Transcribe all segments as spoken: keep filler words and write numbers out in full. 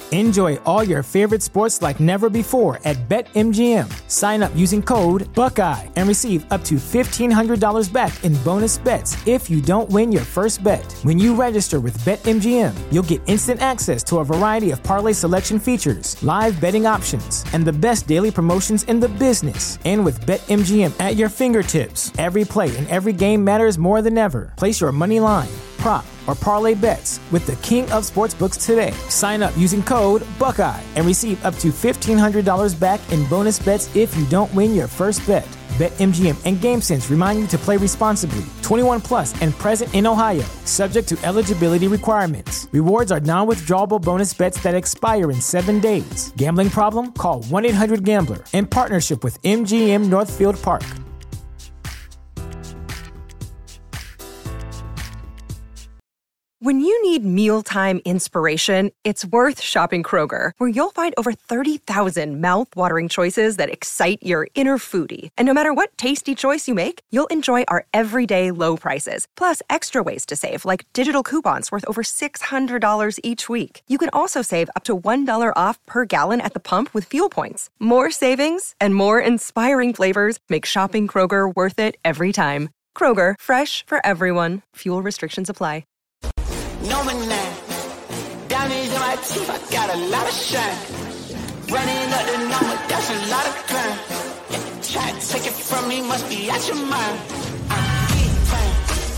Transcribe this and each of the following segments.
Enjoy all your favorite sports like never before at BetMGM. Sign up using code Buckeye and receive up to fifteen hundred dollars back in bonus bets if you don't win your first bet. When you register with BetMGM, you'll get instant access to a variety of parlay selection features, live betting options, and the best daily promotions in the business. And with BetMGM at your fingertips, every play and every game matters more than ever. Place your money line, prop, or parlay bets with the king of sportsbooks today. Sign up using code Buckeye and receive up to fifteen hundred dollars back in bonus bets if you don't win your first bet. BetMGM and GameSense remind you to play responsibly. twenty-one plus and present in Ohio, subject to eligibility requirements. Rewards are non-withdrawable bonus bets that expire in seven days. Gambling problem? Call one eight hundred gambler in partnership with M G M Northfield Park. When you need mealtime inspiration, it's worth shopping Kroger, where you'll find over thirty thousand mouth-watering choices that excite your inner foodie. And no matter what tasty choice you make, you'll enjoy our everyday low prices, plus extra ways to save, like digital coupons worth over six hundred dollars each week. You can also save up to one dollar off per gallon at the pump with fuel points. More savings and more inspiring flavors make shopping Kroger worth it every time. Kroger, fresh for everyone. Fuel restrictions apply. No man, diamonds in my teeth, I got a lot of shine. Running up the number, that's a lot of crime. Yeah, try to take it from me, must be out your mind. I'm big time,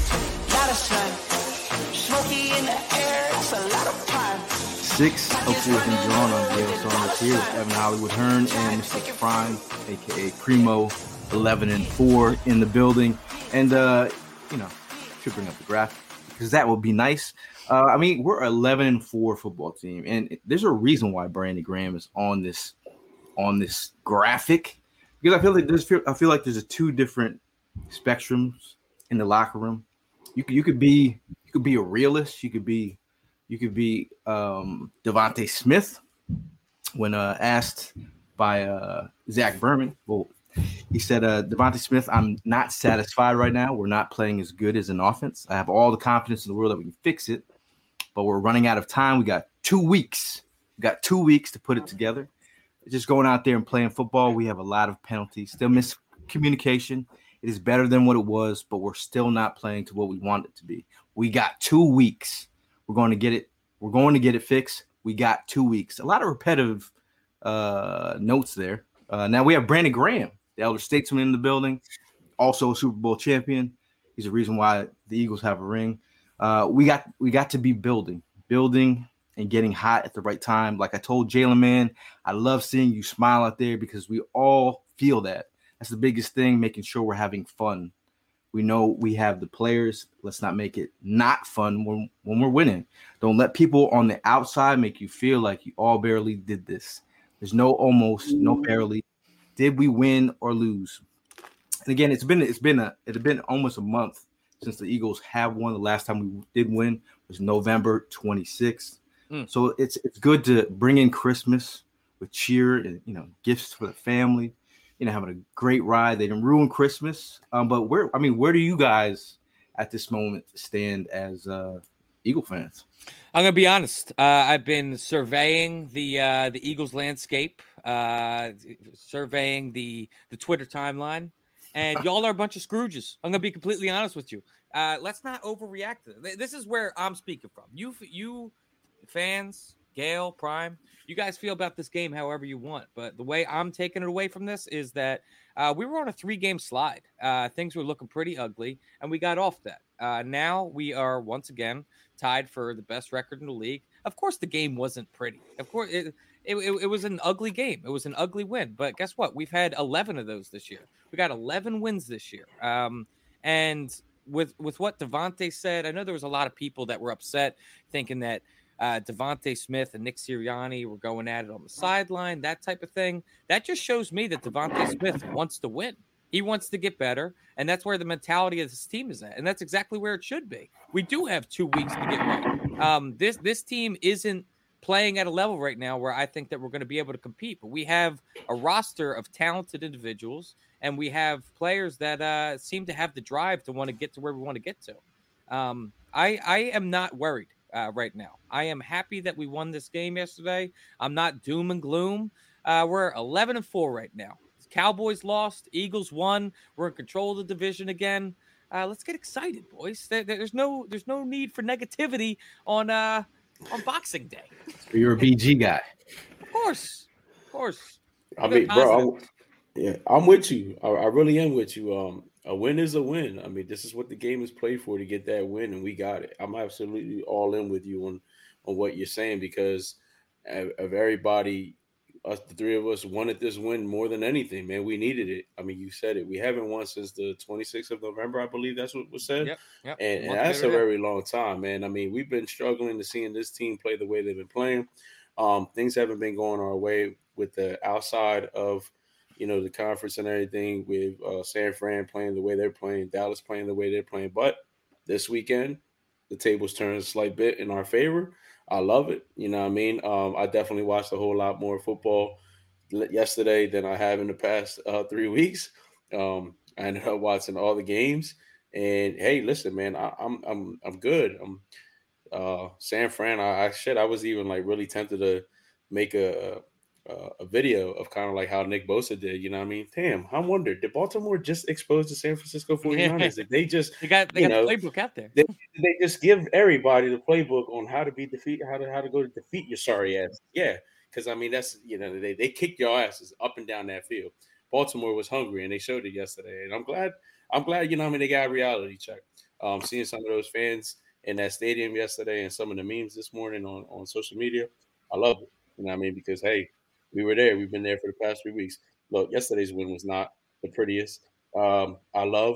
lot of sun. Smoky in the air, that's a lot of prime. Six of fourth and drawn on Gale Saunders here with Evan Hollywood Hearn and Mister Prime, aka Primo, eleven and four in the building. And uh, you know, should bring up the graphic because that would be nice. Uh, I mean, we're eleven and four football team, and there's a reason why Brandon Graham is on this on this graphic, because I feel like there's I feel like there's a two different spectrums in the locker room. You could you could be you could be a realist. You could be you could be um, Devontae Smith when uh, asked by uh, Zach Berman. Well, he said, uh, Devontae Smith, I'm not satisfied right now. We're not playing as good as an offense. I have all the confidence in the world that we can fix it, but we're running out of time. We got two weeks. We got two weeks to put it together. Just going out there and playing football, we have a lot of penalties. Still miscommunication. It is better than what it was, but we're still not playing to what we want it to be. We got two weeks. We're going to get it. We're going to get it fixed. We got two weeks. A lot of repetitive uh, notes there. Uh, now we have Brandon Graham, the elder statesman in the building, also a Super Bowl champion. He's the reason why the Eagles have a ring. Uh, we got we got to be building, building and getting hot at the right time. Like I told Jalen, man, I love seeing you smile out there because we all feel that. That's the biggest thing, making sure we're having fun. We know we have the players. Let's not make it not fun when, when we're winning. Don't let people on the outside make you feel like you all barely did this. There's no almost, no barely. Did we win or lose? And again, it's been it's been a it's been almost a month since the Eagles have won. The last time we did win was November twenty-sixth. Mm. So it's it's good to bring in Christmas with cheer and, you know, gifts for the family. You know, having a great ride. They didn't ruin Christmas. Um, but where I mean, where do you guys at this moment stand as uh, Eagle fans? I'm gonna be honest. Uh, I've been surveying the uh, the Eagles landscape, uh, surveying the the Twitter timeline, and y'all are a bunch of Scrooges. I'm gonna be completely honest with you. Uh, let's not overreact to this. This is where I'm speaking from. You you fans, Gale, Prime, you guys feel about this game however you want, but the way I'm taking it away from this is that uh, we were on a three-game slide. Uh, things were looking pretty ugly, and we got off that. Uh, now we are once again tied for the best record in the league. Of course, the game wasn't pretty. Of course, it, it, it was an ugly game. It was an ugly win. But guess what? We've had eleven of those this year. We got eleven wins this year. Um, and with with what Devontae said, I know there was a lot of people that were upset thinking that uh, Devontae Smith and Nick Sirianni were going at it on the sideline, that type of thing. That just shows me that Devontae Smith wants to win. He wants to get better, and that's where the mentality of this team is at, and that's exactly where it should be. We do have two weeks to get right. Um, this this team isn't playing at a level right now where I think that we're going to be able to compete, but we have a roster of talented individuals, and we have players that uh, seem to have the drive to want to get to where we want to get to. Um, I, I am not worried uh, right now. I am happy that we won this game yesterday. I'm not doom and gloom. Uh, we're eleven and four right now. Cowboys lost, Eagles won. We're in control of the division again. Uh, let's get excited, boys. There, there's no there's no need for negativity on uh on Boxing Day. So you're a B G guy. Of course, of course. I mean, bro, I'm, yeah, I'm with you. I, I really am with you. Um, a win is a win. I mean, this is what the game is played for, to get that win, and we got it. I'm absolutely all in with you on on what you're saying, because of, of everybody, us, the three of us, wanted this win more than anything, man. We needed it. I mean, you said it. We haven't won since the twenty-sixth of November, I believe that's what was said. Yep, yep. And, and that's a very long time, man. I mean, we've been struggling to seeing this team play the way they've been playing. Um, things haven't been going our way with the outside of, you know, the conference and everything, with uh, San Fran playing the way they're playing, Dallas playing the way they're playing. But this weekend, the tables turned a slight bit in our favor. I love it. You know what I mean? Um, I definitely watched a whole lot more football yesterday than I have in the past uh, three weeks. Um, I ended up watching all the games. And hey, listen, man, I, I'm I'm I'm good. I'm uh, San Fran. I, I shit. I was even like really tempted to make a a, a video of kind of like how Nick Bosa did. You know what I mean? Damn, I wonder, did Baltimore just expose the San Francisco forty-niners? Did they just they got they you got know, the playbook out there? They, they just give everybody the playbook on how to be defeat, how to how to go to defeat your sorry ass. Yeah, because I mean that's you know they they kicked your asses up and down that field. Baltimore was hungry, and they showed it yesterday. And I'm glad I'm glad you know I mean they got a reality check. Um, seeing some of those fans in that stadium yesterday and some of the memes this morning on, on social media, I love it. You know what I mean? Because hey, we were there. We've been there for the past three weeks. Look, yesterday's win was not the prettiest. Um, I love,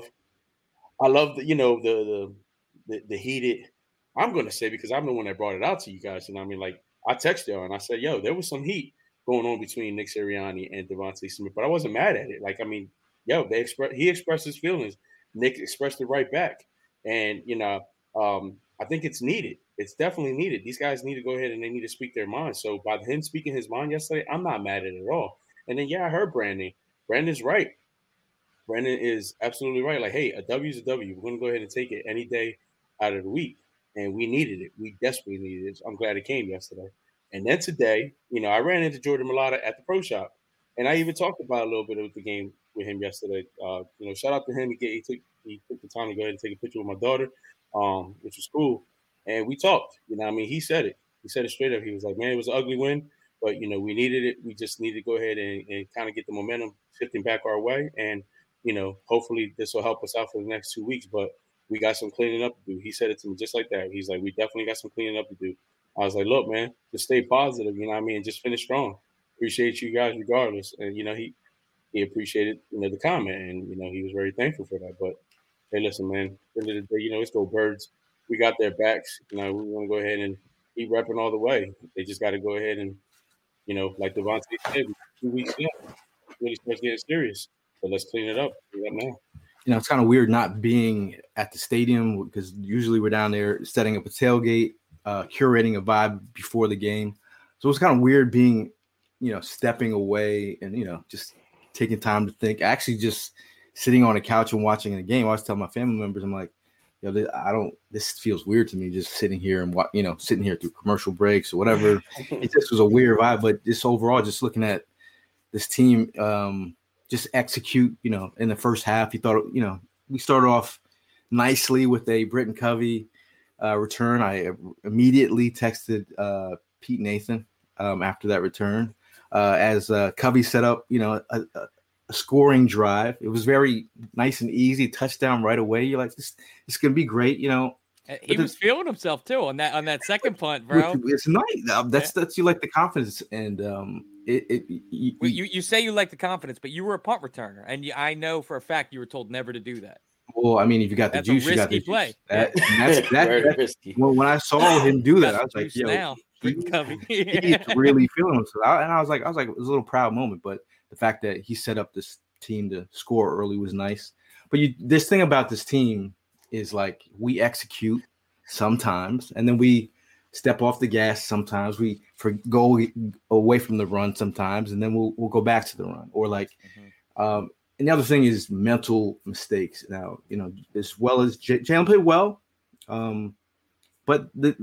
I love the, you know, the, the, the, the heated, I'm going to say, because I'm the one that brought it out to you guys. You know what I mean? Like, I texted y'all and I said, yo, there was some heat going on between Nick Sirianni and Devontae Smith, but I wasn't mad at it. Like, I mean, yo, they express, he expressed his feelings. Nick expressed it right back. And, you know, um, I think it's needed. It's definitely needed. These guys need to go ahead and they need to speak their mind. So by him speaking his mind yesterday, I'm not mad at it at all. And then, yeah, I heard Brandon. Brandon's right. Brandon is absolutely right. Like, hey, a W is a W. We're going to go ahead and take it any day out of the week. And we needed it. We desperately needed it. I'm glad it came yesterday. And then today, you know, I ran into Jordan Mailata at the pro shop. And I even talked about a little bit of the game with him yesterday. Uh, you know, shout out to him. He, get, he, took, he took the time to go ahead and take a picture with my daughter, um, which was cool. And we talked, you know what I mean? He said it. He said it straight up. He was like, man, it was an ugly win, but, you know, we needed it. We just need to go ahead and, and kind of get the momentum shifting back our way. And, you know, hopefully this will help us out for the next two weeks. But we got some cleaning up to do. He said it to me just like that. He's like, we definitely got some cleaning up to do. I was like, look, man, just stay positive, you know what I mean? And just finish strong. Appreciate you guys regardless. And, you know, he, he appreciated, you know, the comment. And, you know, he was very thankful for that. But, hey, listen, man, at the end of the day, you know, it's go Birds. We got their backs. You know, we want to go ahead and keep repping all the way. They just got to go ahead and, you know, like Devontae said, two weeks in, really starts getting serious. So let's clean it up. Clean it up now. You know, it's kind of weird not being at the stadium because usually we're down there setting up a tailgate, uh, curating a vibe before the game. So it's kind of weird being, you know, stepping away and, you know, just taking time to think. Actually, just sitting on a couch and watching the game. I always tell my family members, I'm like, you know, I don't, this feels weird to me just sitting here and, you know, sitting here through commercial breaks or whatever. It just was a weird vibe. But just overall, just looking at this team, um, just execute, you know, in the first half. You thought, you know, we started off nicely with a Britton Covey uh, return. I immediately texted uh, Pete Nathan um, after that return uh, as uh, Covey set up, you know, a, a a scoring drive. It was very nice and easy, touchdown right away. You're like, this, this is going to be great, you know. He was feeling himself too on that on that second punt, bro. It's nice. That's yeah. that's you like the confidence, and um, it. it you, you you say you like the confidence, but you were a punt returner, and you, I know for a fact you were told never to do that. Well, I mean, if you got the that's juice, a risky you got the play. Juice. That, that's that. that risky. Well, when I saw him do that, I was like, yo, now. He, he's really feeling himself, and I was like, I was like, it was a little proud moment, but the fact that he set up this team to score early was nice. But you, this thing about this team is like we execute sometimes, and then we step off the gas sometimes. We for, go away from the run sometimes, and then we'll we'll go back to the run. Or like, mm-hmm. um, and the other thing is mental mistakes. Now, you know, as well as J- Jalen played well, um, but the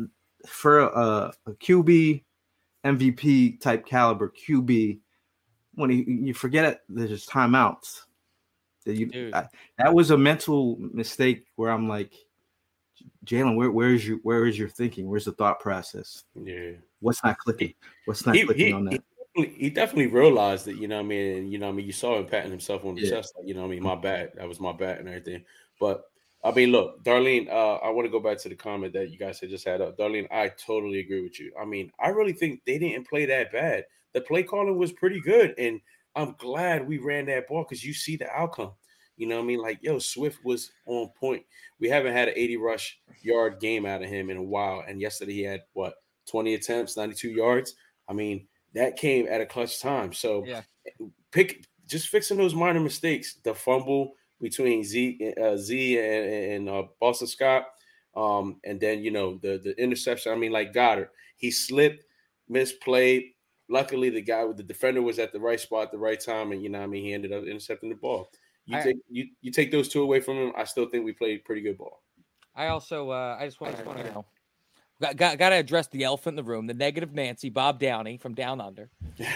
for a, a Q B, M V P type caliber Q B, when he, you forget it, there's timeouts. That you I, that was a mental mistake where I'm like, Jalen, where where is your where is your thinking? Where's the thought process? Yeah, what's not clicking? What's not he, clicking he, on that? He, he definitely realized that, you know what I mean? And, you know what I mean? You saw him patting himself on the Yeah. chest, like, you know what I mean? My bad. That was my bad and everything. But, I mean, look, Darlene, uh, I want to go back to the comment that you guys had just had up. Darlene, I totally agree with you. I mean, I really think they didn't play that bad. The play calling was pretty good, and I'm glad we ran that ball because you see the outcome. You know what I mean? Like, yo, Swift was on point. We haven't had an eighty rush yard game out of him in a while, and yesterday he had, what, twenty attempts, ninety-two yards? I mean, that came at a clutch time. So yeah. pick just fixing those minor mistakes. The fumble between Z, uh, Z and, and uh, Boston Scott, um, and then, you know, the the interception. I mean, like Goddard, he slipped, misplayed. Luckily, the guy with the defender was at the right spot at the right time, and, you know what I mean, he ended up intercepting the ball. You I, take you, you take those two away from him, I still think we played pretty good ball. I also uh, I just want to know. Got, got, got to address the elephant in the room, the negative Nancy, Bob Downey from Down Under.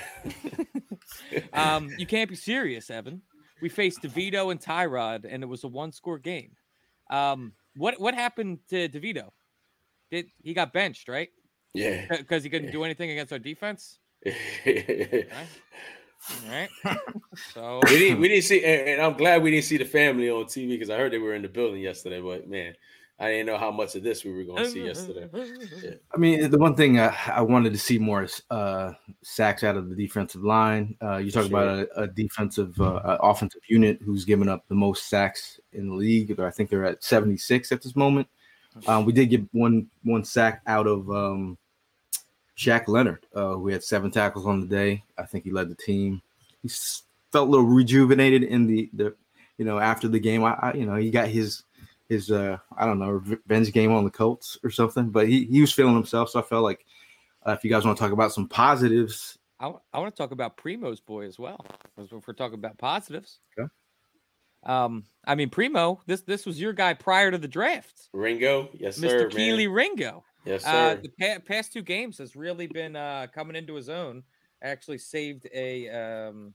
um, you can't be serious, Evan. We faced DeVito and Tyrod, and it was a one-score game. Um, what what happened to DeVito? Did he got benched, right? Yeah. Because he couldn't yeah. do anything against our defense? right? All right. So we didn't we didn't see, and, and I'm glad we didn't see the family on T V because I heard they were in the building yesterday. But man, I didn't know how much of this we were going to see yesterday. Yeah. I mean, the one thing I, I wanted to see more is uh, sacks out of the defensive line. Uh, you talk sure. about a, a defensive, uh, offensive unit who's given up the most sacks in the league. I think they're at seventy-six at this moment. Um, we did get one one sack out of um, Shaq Leonard, uh, who had seven tackles on the day. I think he led the team. He felt a little rejuvenated in the, the you know, after the game. I, I you know, he got his his uh, I don't know, revenge game on the Colts or something. But he he was feeling himself. So I felt like uh, if you guys want to talk about some positives, I, I want to talk about Primo's boy as well. If we're talking about positives. Okay. Um, I mean, Primo, this this was your guy prior to the draft. Ringo, yes, Mister sir. Keely Ringo. Yes, sir. Uh, the pa- past two games has really been uh, coming into his own. Actually saved a um,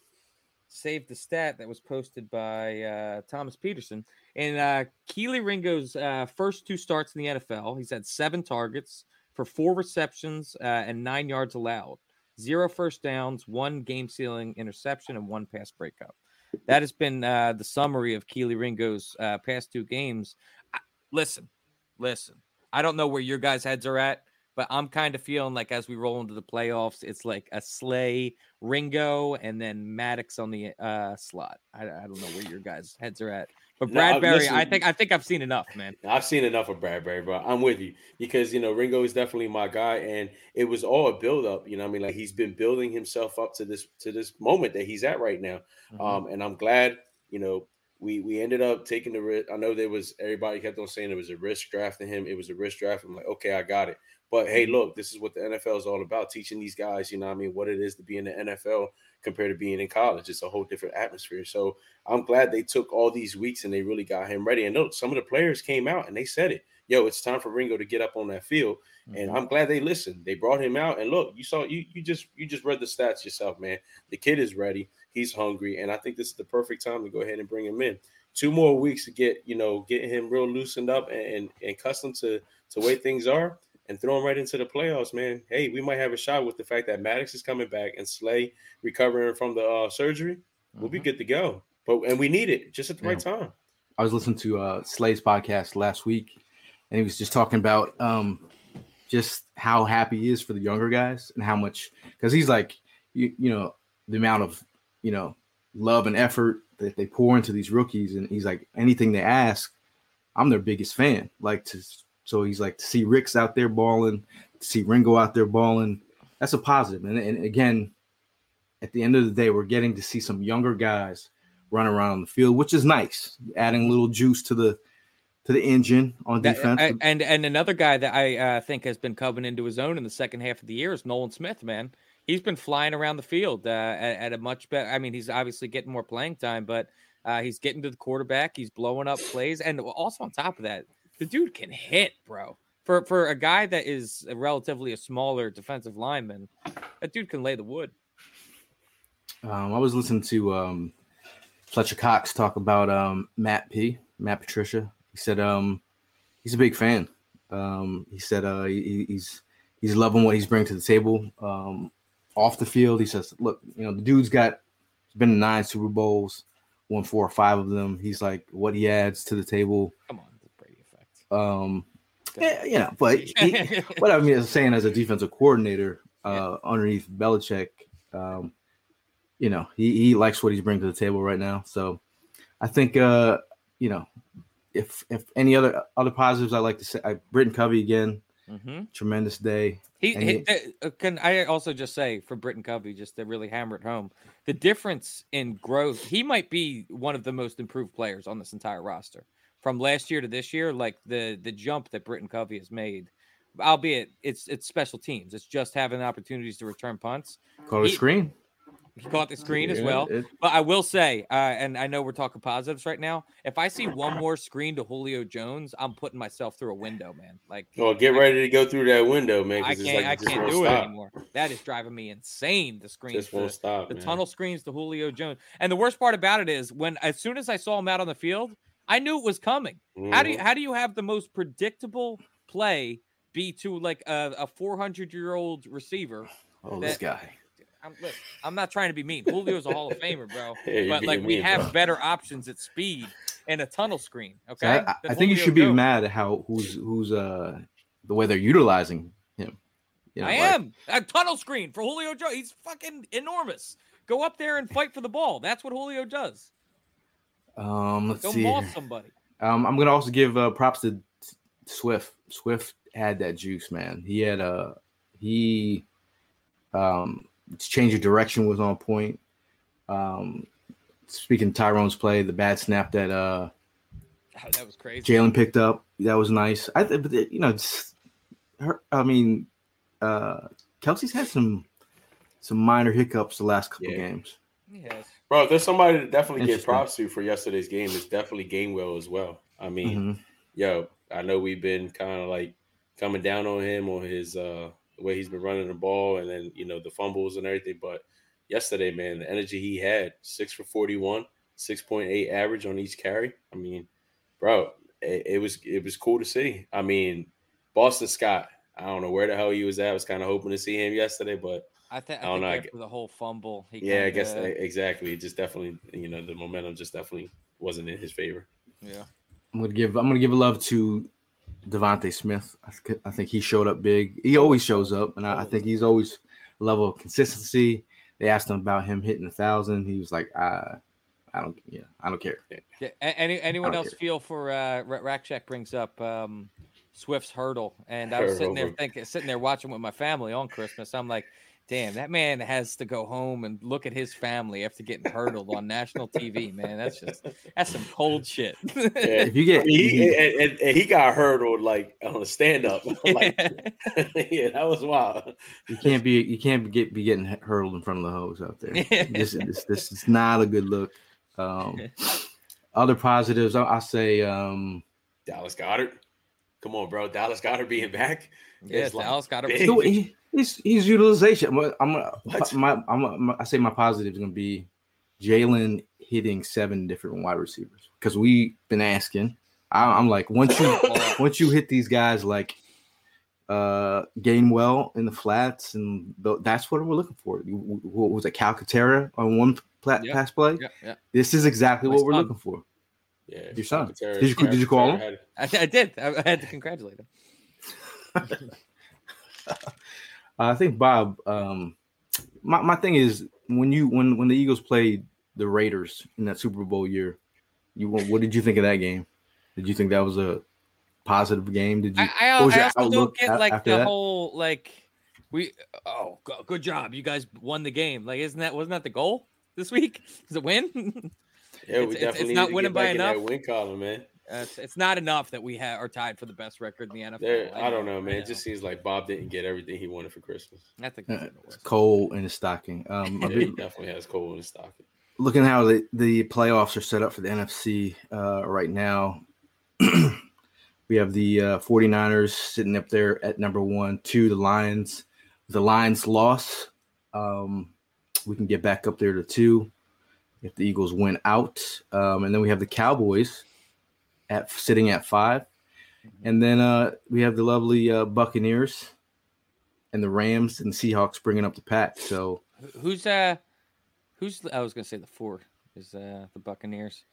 saved the stat that was posted by uh, Thomas Peterson. In uh, Keely Ringo's uh, first two starts in the N F L, he's had seven targets for four receptions uh, and nine yards allowed, zero first downs, one game-sealing interception, and one pass breakup. That has been uh, the summary of Keely Ringo's uh, past two games. I, listen, listen. I don't know where your guys' heads are at, but I'm kind of feeling like as we roll into the playoffs, it's like a Slay, Ringo, and then Maddox on the uh, slot. I, I don't know where your guys' heads are at. But Bradbury, no, listen, I think I think I've seen enough, man. I've seen enough of Bradbury, bro. I'm with you because, you know, Ringo is definitely my guy, and it was all a build-up. You know what I mean? Like, he's been building himself up to this to this moment that he's at right now. Mm-hmm. Um, and I'm glad, you know, we we ended up taking the risk. I know there was everybody kept on saying it was a risk drafting him. It was a risk draft. I'm like, okay, I got it. But hey, look, this is what the N F L is all about, teaching these guys, you know what I mean, what it is to be in the N F L compared to being in college. It's a whole different atmosphere. So I'm glad they took all these weeks and they really got him ready. And look, some of the players came out and they said it. Yo, it's time for Ringo to get up on that field. Mm-hmm. And I'm glad they listened. They brought him out. And look, you saw you you just you just read the stats yourself, man. The kid is ready. He's hungry. And I think this is the perfect time to go ahead and bring him in. Two more weeks to get, you know, get him real loosened up and and accustomed to to the way things are. And throw him right into the playoffs, man. Hey, we might have a shot with the fact that Maddox is coming back and Slay recovering from the uh, surgery. We'll mm-hmm. be good to go. But and we need it just at the yeah. right time. I was listening to uh, Slay's podcast last week, and he was just talking about um, just how happy he is for the younger guys and how much because he's like, you, you know, the amount of you know love and effort that they pour into these rookies, and he's like, anything they ask, I'm their biggest fan. Like to. So he's like, to see Rick's out there balling, to see Ringo out there balling, that's a positive. And, and again, at the end of the day, we're getting to see some younger guys run around on the field, which is nice, adding a little juice to the to the engine on defense. That, and and another guy that I uh, think has been coming into his own in the second half of the year is Nolan Smith, man. He's been flying around the field uh, at, at a much better – I mean, he's obviously getting more playing time, but uh, he's getting to the quarterback. He's blowing up plays. And also on top of that, the dude can hit, bro. For for for a guy that is a relatively a smaller defensive lineman, that dude can lay the wood. Um, I was listening to um, Fletcher Cox talk about um, Matt P. Matt Patricia. He said um, he's a big fan. Um, he said uh, he, he's he's loving what he's bringing to the table um, off the field. He says, "Look, you know, the dude's got he's been in nine Super Bowls, won four or five of them. He's like what he adds to the table. Come on, the Brady effect. Um, yeah, you know, but he, what I mean is saying as a defensive coordinator uh, yeah. underneath Belichick." Um, You know, he, he likes what he's bringing to the table right now. So I think, uh, you know, if if any other other positives, I like to say, I, Britton Covey again, mm-hmm. tremendous day. He, he, he can I also just say for Britton Covey, just to really hammer it home, the difference in growth. He might be one of the most improved players on this entire roster from last year to this year. Like the the jump that Britton Covey has made, albeit it's it's special teams. It's just having opportunities to return punts. Call a screen. He caught the screen yeah, as well. It, but I will say, uh, and I know we're talking positives right now, if I see one more screen to Julio Jones, I'm putting myself through a window, man. Like, oh, get I, ready to go through that window, man. I can't, like I can't do stop. it anymore. That is driving me insane. The screens, just won't the, stop. The man. tunnel screens to Julio Jones, and the worst part about it is when, as soon as I saw him out on the field, I knew it was coming. Mm-hmm. How do you, how do you have the most predictable play be to like a, a four hundred year old receiver? Oh, that, this guy. I'm, listen, I'm not trying to be mean. Julio's a Hall of Famer, bro. Yeah, but like, we mean, have bro. better options at speed and a tunnel screen. Okay, so I, I think you should be Jones. mad at how who's who's uh the way they're utilizing him. You know, I like, am a tunnel screen for Julio Jones. He's fucking enormous. Go up there and fight for the ball. That's what Julio does. Um, let's Go see. maul somebody. Um, I'm gonna also give uh, props to Swift. Swift had that juice, man. He had a uh, he um. change of direction was on point. Um, speaking of Tyrone's play, the bad snap that uh, oh, that was crazy. Jalen picked up, that was nice. I th- but you know, just, her, I mean, uh, Kelsey's had some some minor hiccups the last couple yeah. games. Yes, bro. There's somebody to definitely get props to for yesterday's game. It's definitely Gainwell as well. I mean, mm-hmm. yo, I know we've been kind of like coming down on him on his. Uh, the way he's been running the ball and then, you know, the fumbles and everything. But yesterday, man, the energy he had, six for forty-one, six point eight average on each carry. I mean, bro, it, it was it was cool to see. I mean, Boston Scott, I don't know where the hell he was at. I was kind of hoping to see him yesterday, but I, th- I, I don't think know. after the whole fumble. He yeah, kinda, I guess exactly. It just definitely, you know, the momentum just definitely wasn't in his favor. Yeah. I'm gonna give I'm gonna give a love to Devontae Smith. I, th- I think he showed up big. He always shows up, and I, I think he's always a level of consistency. They asked him about him hitting a thousand. He was like, "I, I don't, yeah, I don't care." Yeah. Any anyone else care. feel for uh, Rackcheck brings up um, Swift's hurdle, and I was sitting there thinking, sitting there watching with my family on Christmas. I'm like, damn, that man has to go home and look at his family after getting hurdled on national T V, man. That's just that's some cold shit. Yeah, if you get he and, and, and he got hurdled like on a stand up. Like, yeah, that was wild. You can't be you can't get be getting hurdled in front of the hose out there. this, this this is not a good look. Um, other positives, I, I say um, Dallas Goedert. Come on, bro. Dallas Goedert being back. Yes, like Dallas Goedert. So he, he's he's utilization. I'm gonna, I'm my, I'm my, I say my positive is gonna be Jalen hitting seven different wide receivers because we've been asking. I, I'm like once you once you hit these guys like uh Gainwell in the flats, and the, that's what we're looking for. What was it, Calcaterra on one plat, yep. pass play? Yep, yep. This is exactly My what we're son. looking for. Yeah, your son. Did you did you call him? I, I did. I had to congratulate him. uh, I think Bob. Um, my my thing is when you when when the Eagles played the Raiders in that Super Bowl year, you what did you think of that game? Did you think that was a positive game? Did you? I, I, what was I your also outlook don't get like after the that? whole like we. Oh, go- good job! You guys won the game. Like, isn't that wasn't that the goal this week? Is it win? Yeah, we it's, definitely it's, it's need not to winning get back by in enough. that win column, man. Uh, it's, it's not enough that we ha- are tied for the best record in the N F L. There, I, I don't know, know man. I It just seems like Bob didn't get everything he wanted for Christmas. I think Uh, that's what it was. Cole in his stocking. Um, Yeah, a he bit- definitely has Cole in his stocking. looking how the, the playoffs are set up for the N F C uh, right now, the We have the uh, 49ers sitting up there at number one. Two, the Lions. The Lions loss. Um, we can get back up there to two if the Eagles win out. Um, and then we have the Cowboys at sitting at five. And then uh, we have the lovely uh, Buccaneers and the Rams and the Seahawks bringing up the pack. So who's uh who's the, I was gonna say the four is uh, the Buccaneers.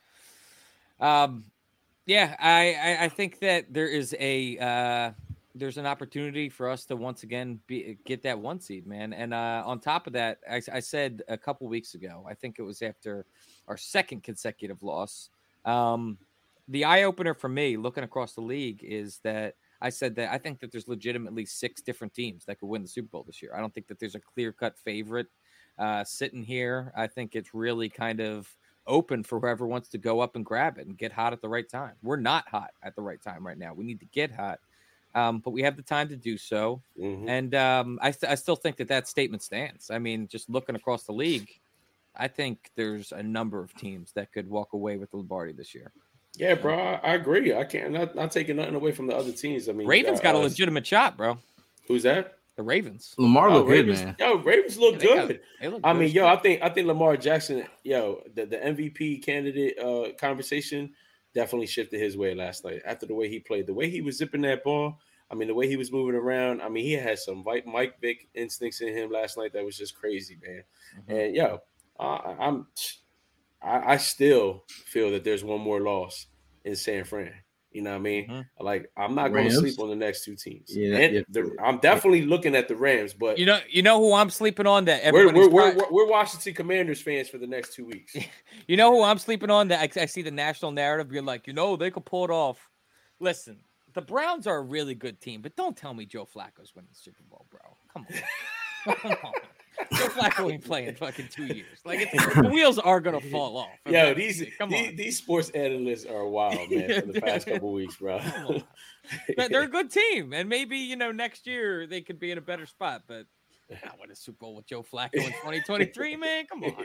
Um, yeah, I, I I think that there is a uh, there's an opportunity for us to once again be, get that one seed, man. And uh, on top of that, I, I said a couple weeks ago, I think it was after our second consecutive loss. Um, The eye opener for me, looking across the league, is that I said that I think that there's legitimately six different teams that could win the Super Bowl this year. I don't think that there's a clear-cut favorite uh, sitting here. I think it's really kind of open for whoever wants to go up and grab it and get hot at the right time. We're not hot at the right time right now. We need to get hot, um, but we have the time to do so. Mm-hmm. And um, I, th- I still think that that statement stands. I mean, just looking across the league, I think there's a number of teams that could walk away with the Lombardi this year. Yeah, bro, I, I agree. I can't not, not taking nothing away from the other teams. I mean, Ravens got, got a uh, legitimate shot, bro. Who's that? The Ravens. Lamar oh, look Ravens, good, man. Yo, Ravens look yeah, good. Got, they look I good. mean, yo, I think I think Lamar Jackson, yo, the, the M V P candidate uh, conversation definitely shifted his way last night after the way he played, the way he was zipping that ball. I mean, the way he was moving around. I mean, he had some Mike Vick instincts in him last night that was just crazy, man. Mm-hmm. And yo, uh, I'm, I, I still feel that there's one more loss in San Fran. You know what I mean? Mm-hmm. Like, I'm not going to sleep on the next two teams. Yeah, and yeah. The, I'm definitely looking at the Rams, but you know, you know who I'm sleeping on that we're we're, we're we're we're Washington Commanders fans for the next two weeks. You know who I'm sleeping on that I, I see the national narrative being like, you know, they could pull it off. Listen, the Browns are a really good team, but don't tell me Joe Flacco's winning the Super Bowl, bro. Come on, come on. Joe Flacco ain't playing fucking two years. Like it's, the wheels are gonna fall off. Yo, these Come these, on. these sports analysts are wild, man. For the past couple weeks, bro. They're a good team, and maybe you know next year they could be in a better spot. But I win a Super Bowl with Joe Flacco in twenty twenty-three, man. Come on.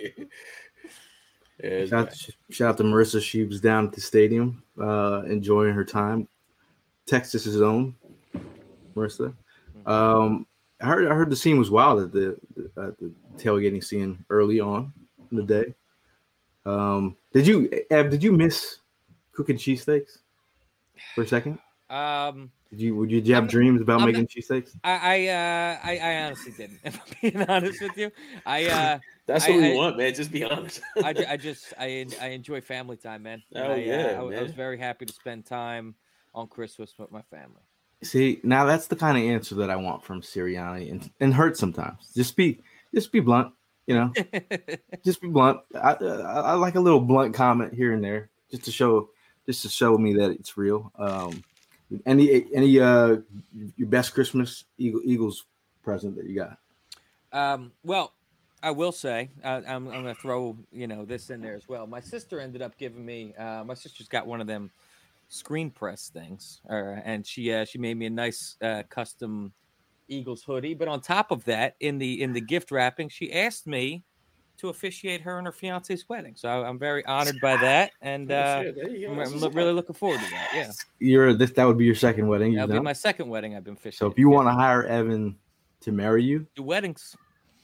Yeah, shout, out, shout out to Marissa. She was down at the stadium, uh, enjoying her time. Texas's own Marissa. Um, I heard I heard the scene was wild at the at the tailgating scene early on in the day. Um, did you Ev, did you miss cooking cheesesteaks for a second? Um, did you would you, did you have I'm, dreams about I'm making cheesesteaks? I I, uh, I I honestly didn't. If I'm being honest with you, I uh, that's I, what we I, want, man. Just be honest. I, I just I I enjoy family time, man. Oh I, yeah, uh, I, man. I was very happy to spend time on Christmas with my family. See, now that's the kind of answer that I want from Sirianni, and, and hurt sometimes. Just be, just be blunt, you know. Just be blunt. I, I, I like a little blunt comment here and there, just to show, just to show me that it's real. Um, any, any, uh, your best Christmas Eagle, Eagles present that you got? Um, well, I will say, uh, I'm, I'm going to throw, you know, this in there as well. My sister ended up giving me. Uh, my sister's got one of them screen press things, uh, and she uh, she made me a nice uh, custom Eagles hoodie. But on top of that, in the in the gift wrapping, she asked me to officiate her and her fiance's wedding. So I, I'm very honored by that, and uh, I'm, I'm lo- really looking forward to that. Yeah, you're this that would be your second wedding. That'll be my second wedding. I've been officiating. So if you want to hire Evan to marry you, do weddings.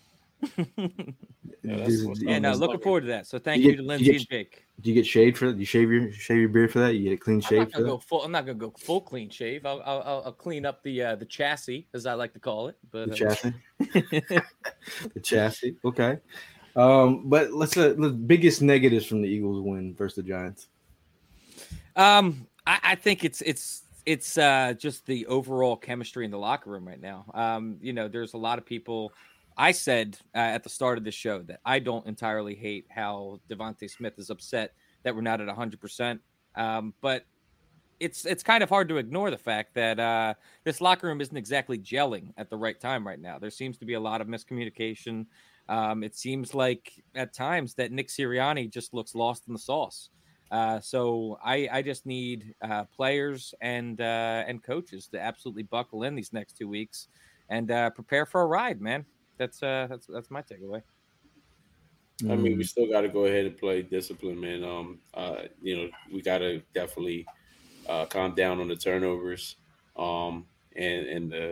yeah, yeah, no, looking forward to that. So thank you, you get, to Lindsay you get, and Jake. Do you get shaved for that? Do you shave your shave your beard for that? You get a clean shave. I'm not gonna for go that? full. I'm not gonna go full clean shave. I'll I'll, I'll clean up the uh, the chassis, as I like to call it. But the chassis, uh, the chassis. Okay, um, but let's uh, the biggest negatives from the Eagles win versus the Giants. Um, I, I think it's it's it's uh, just the overall chemistry in the locker room right now. Um, you know, there's a lot of people. I said uh, at the start of the show that I don't entirely hate how Devontae Smith is upset that we're not at one hundred percent. Um, but it's it's kind of hard to ignore the fact that uh, this locker room isn't exactly gelling at the right time right now. There seems to be a lot of miscommunication. Um, it seems like at times that Nick Sirianni just looks lost in the sauce. Uh, so I, I just need uh, players and uh, and coaches to absolutely buckle in these next two weeks and uh, prepare for a ride, man. That's uh, that's that's my takeaway. I mean, we still got to go ahead and play discipline, man. Um, uh, you know, we got to definitely uh, calm down on the turnovers um, and and the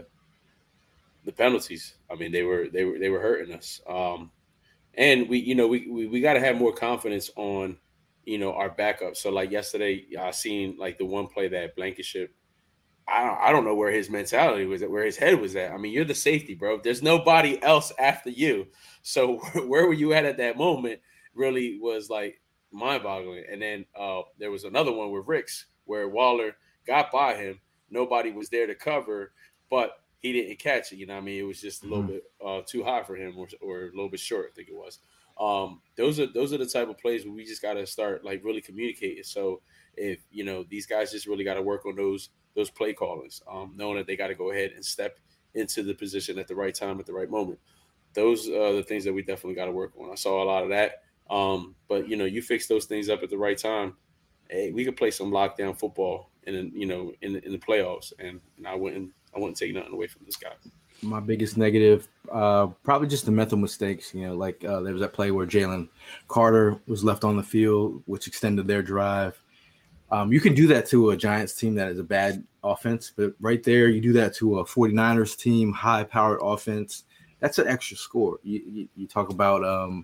the penalties. I mean, they were they were they were hurting us. Um, and we, you know, we we, we got to have more confidence on, you know, our backup. So like yesterday, I seen like the one play that Blankenship. I don't, I don't know where his mentality was at, where his head was at. I mean, you're the safety, bro. There's nobody else after you. So where were you at at that moment really was like mind-boggling. And then uh, there was another one with Ricks where Waller got by him. Nobody was there to cover, but he didn't catch it. You know what I mean? It was just a little mm-hmm. bit uh, too high for him or, or a little bit short, I think it was. Um, those are those are the type of plays where we just got to start like really communicating. So if, you know, these guys just really got to work on those those play callings, um, knowing that they got to go ahead and step into the position at the right time at the right moment. Those are the things that we definitely got to work on. I saw a lot of that. Um, but, you know, you fix those things up at the right time, hey, we could play some lockdown football in, you know, in, in the playoffs. And, and I wouldn't I wouldn't take nothing away from this guy. My biggest negative, uh, probably just the mental mistakes. You know, like uh, there was that play where Jalen Carter was left on the field, which extended their drive. Um, you can do that to a Giants team that is a bad offense, but right there, you do that to a 49ers team, high-powered offense. That's an extra score. You, you, you talk about, um,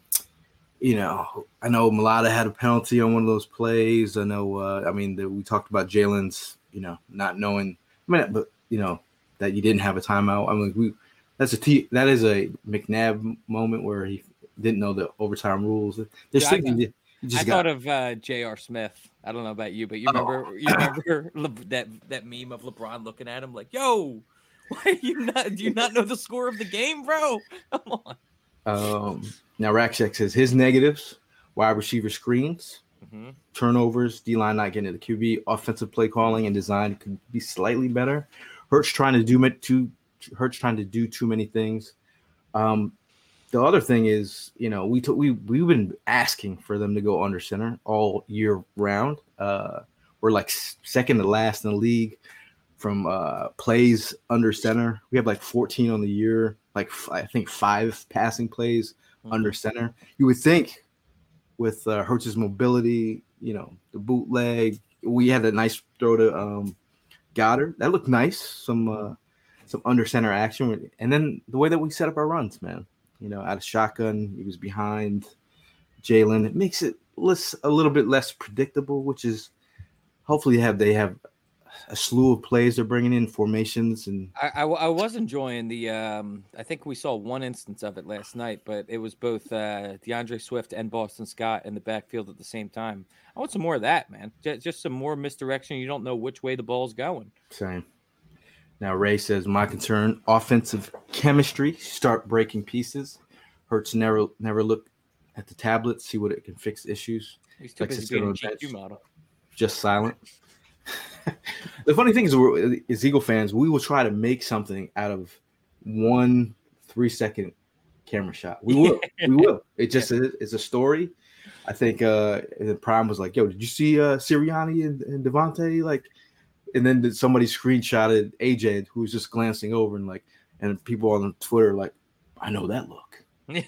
you know, I know Mulata had a penalty on one of those plays. I know, uh, I mean, the, we talked about Jalen's, you know, not knowing, I mean, but, you know, that you didn't have a timeout. I mean, we that's a t- that is a McNabb moment where he didn't know the overtime rules. There's yeah, things I, you, you just I got. thought of uh, J R. Smith. I don't know about you, but you remember oh. you remember Le- that that meme of LeBron looking at him like, "Yo, why are you not? Do you not know the score of the game, bro? Come on." Um, now Rackcheck says his negatives: wide receiver screens, mm-hmm. turnovers, D-line not getting to the Q B, offensive play calling and design could be slightly better. Hurts trying to do too. Hurts trying to do too many things. Um, the other thing is, you know, we t- we we've been asking for them to go under center all year round. Uh, we're like second to last in the league from uh, plays under center. We have like fourteen on the year, like f- I think five passing plays mm-hmm. under center. You would think with uh, Hurts' mobility, you know, the bootleg, we had a nice throw to um, Goddard. That looked nice. Some uh, some under center action, and then the way that we set up our runs, man. You know, out of shotgun, he was behind Jalen. It makes it less a little bit less predictable, which is hopefully have they have a slew of plays they're bringing in formations. And I, I, I was enjoying the. Um, I think we saw one instance of it last night, but it was both uh, DeAndre Swift and Boston Scott in the backfield at the same time. I want some more of that, man. Just, just some more misdirection. You don't know which way the ball's going. Same. Now, Ray says, my concern, offensive chemistry, start breaking pieces. Hurts never never look at the tablet, see what it can fix issues. He's too busy being a G Q model. Just silent. The funny thing is, we're, as Eagle fans, we will try to make something out of one three-second camera shot. We will. We will. It just is it's a story. I think uh, the Prime was like, yo, did you see uh, Sirianni and, and Devontae? Like, and then somebody screenshotted A J, who was just glancing over, and like, and people on Twitter like, I know that look.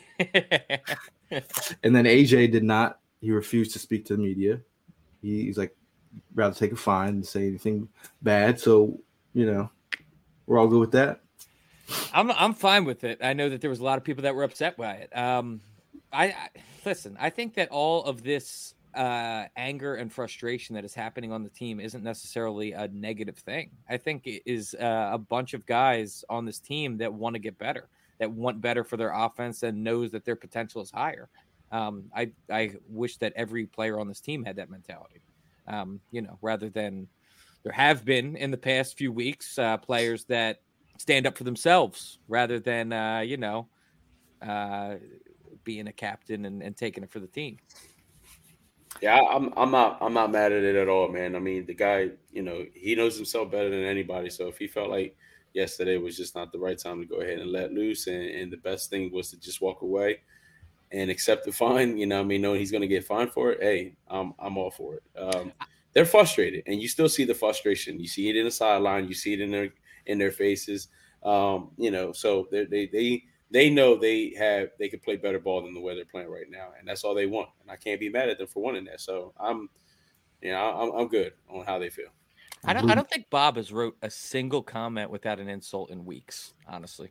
And then A J did not. He refused to speak to the media. He, he's like, rather take a fine than say anything bad. So, you know, we're all good with that. I'm I'm fine with it. I know that there was a lot of people that were upset by it. Um, I, I listen. I think that all of this uh, anger and frustration that is happening on the team isn't necessarily a negative thing. I think it is uh, a bunch of guys on this team that want to get better, that want better for their offense, and knows that their potential is higher. Um, I I wish that every player on this team had that mentality. Um, you know, rather than there have been in the past few weeks uh, players that stand up for themselves rather than uh, you know uh, being a captain and, and taking it for the team. Yeah, I'm I'm not I'm not mad at it at all, man. I mean, the guy, you know, he knows himself better than anybody. So if he felt like yesterday was just not the right time to go ahead and let loose, and, and the best thing was to just walk away and accept the fine, you know, I mean, knowing he's going to get fined for it, hey, I'm I'm all for it. Um, they're frustrated, and you still see the frustration. You see it in the sideline, you see it in their in their faces. Um, you know, so they they they they know they have they can play better ball than the way they're playing right now, and that's all they want. And I can't be mad at them for wanting that. So I'm, Yeah, I'm, I'm good on how they feel. I don't. I don't think Bob has wrote a single comment without an insult in weeks. Honestly.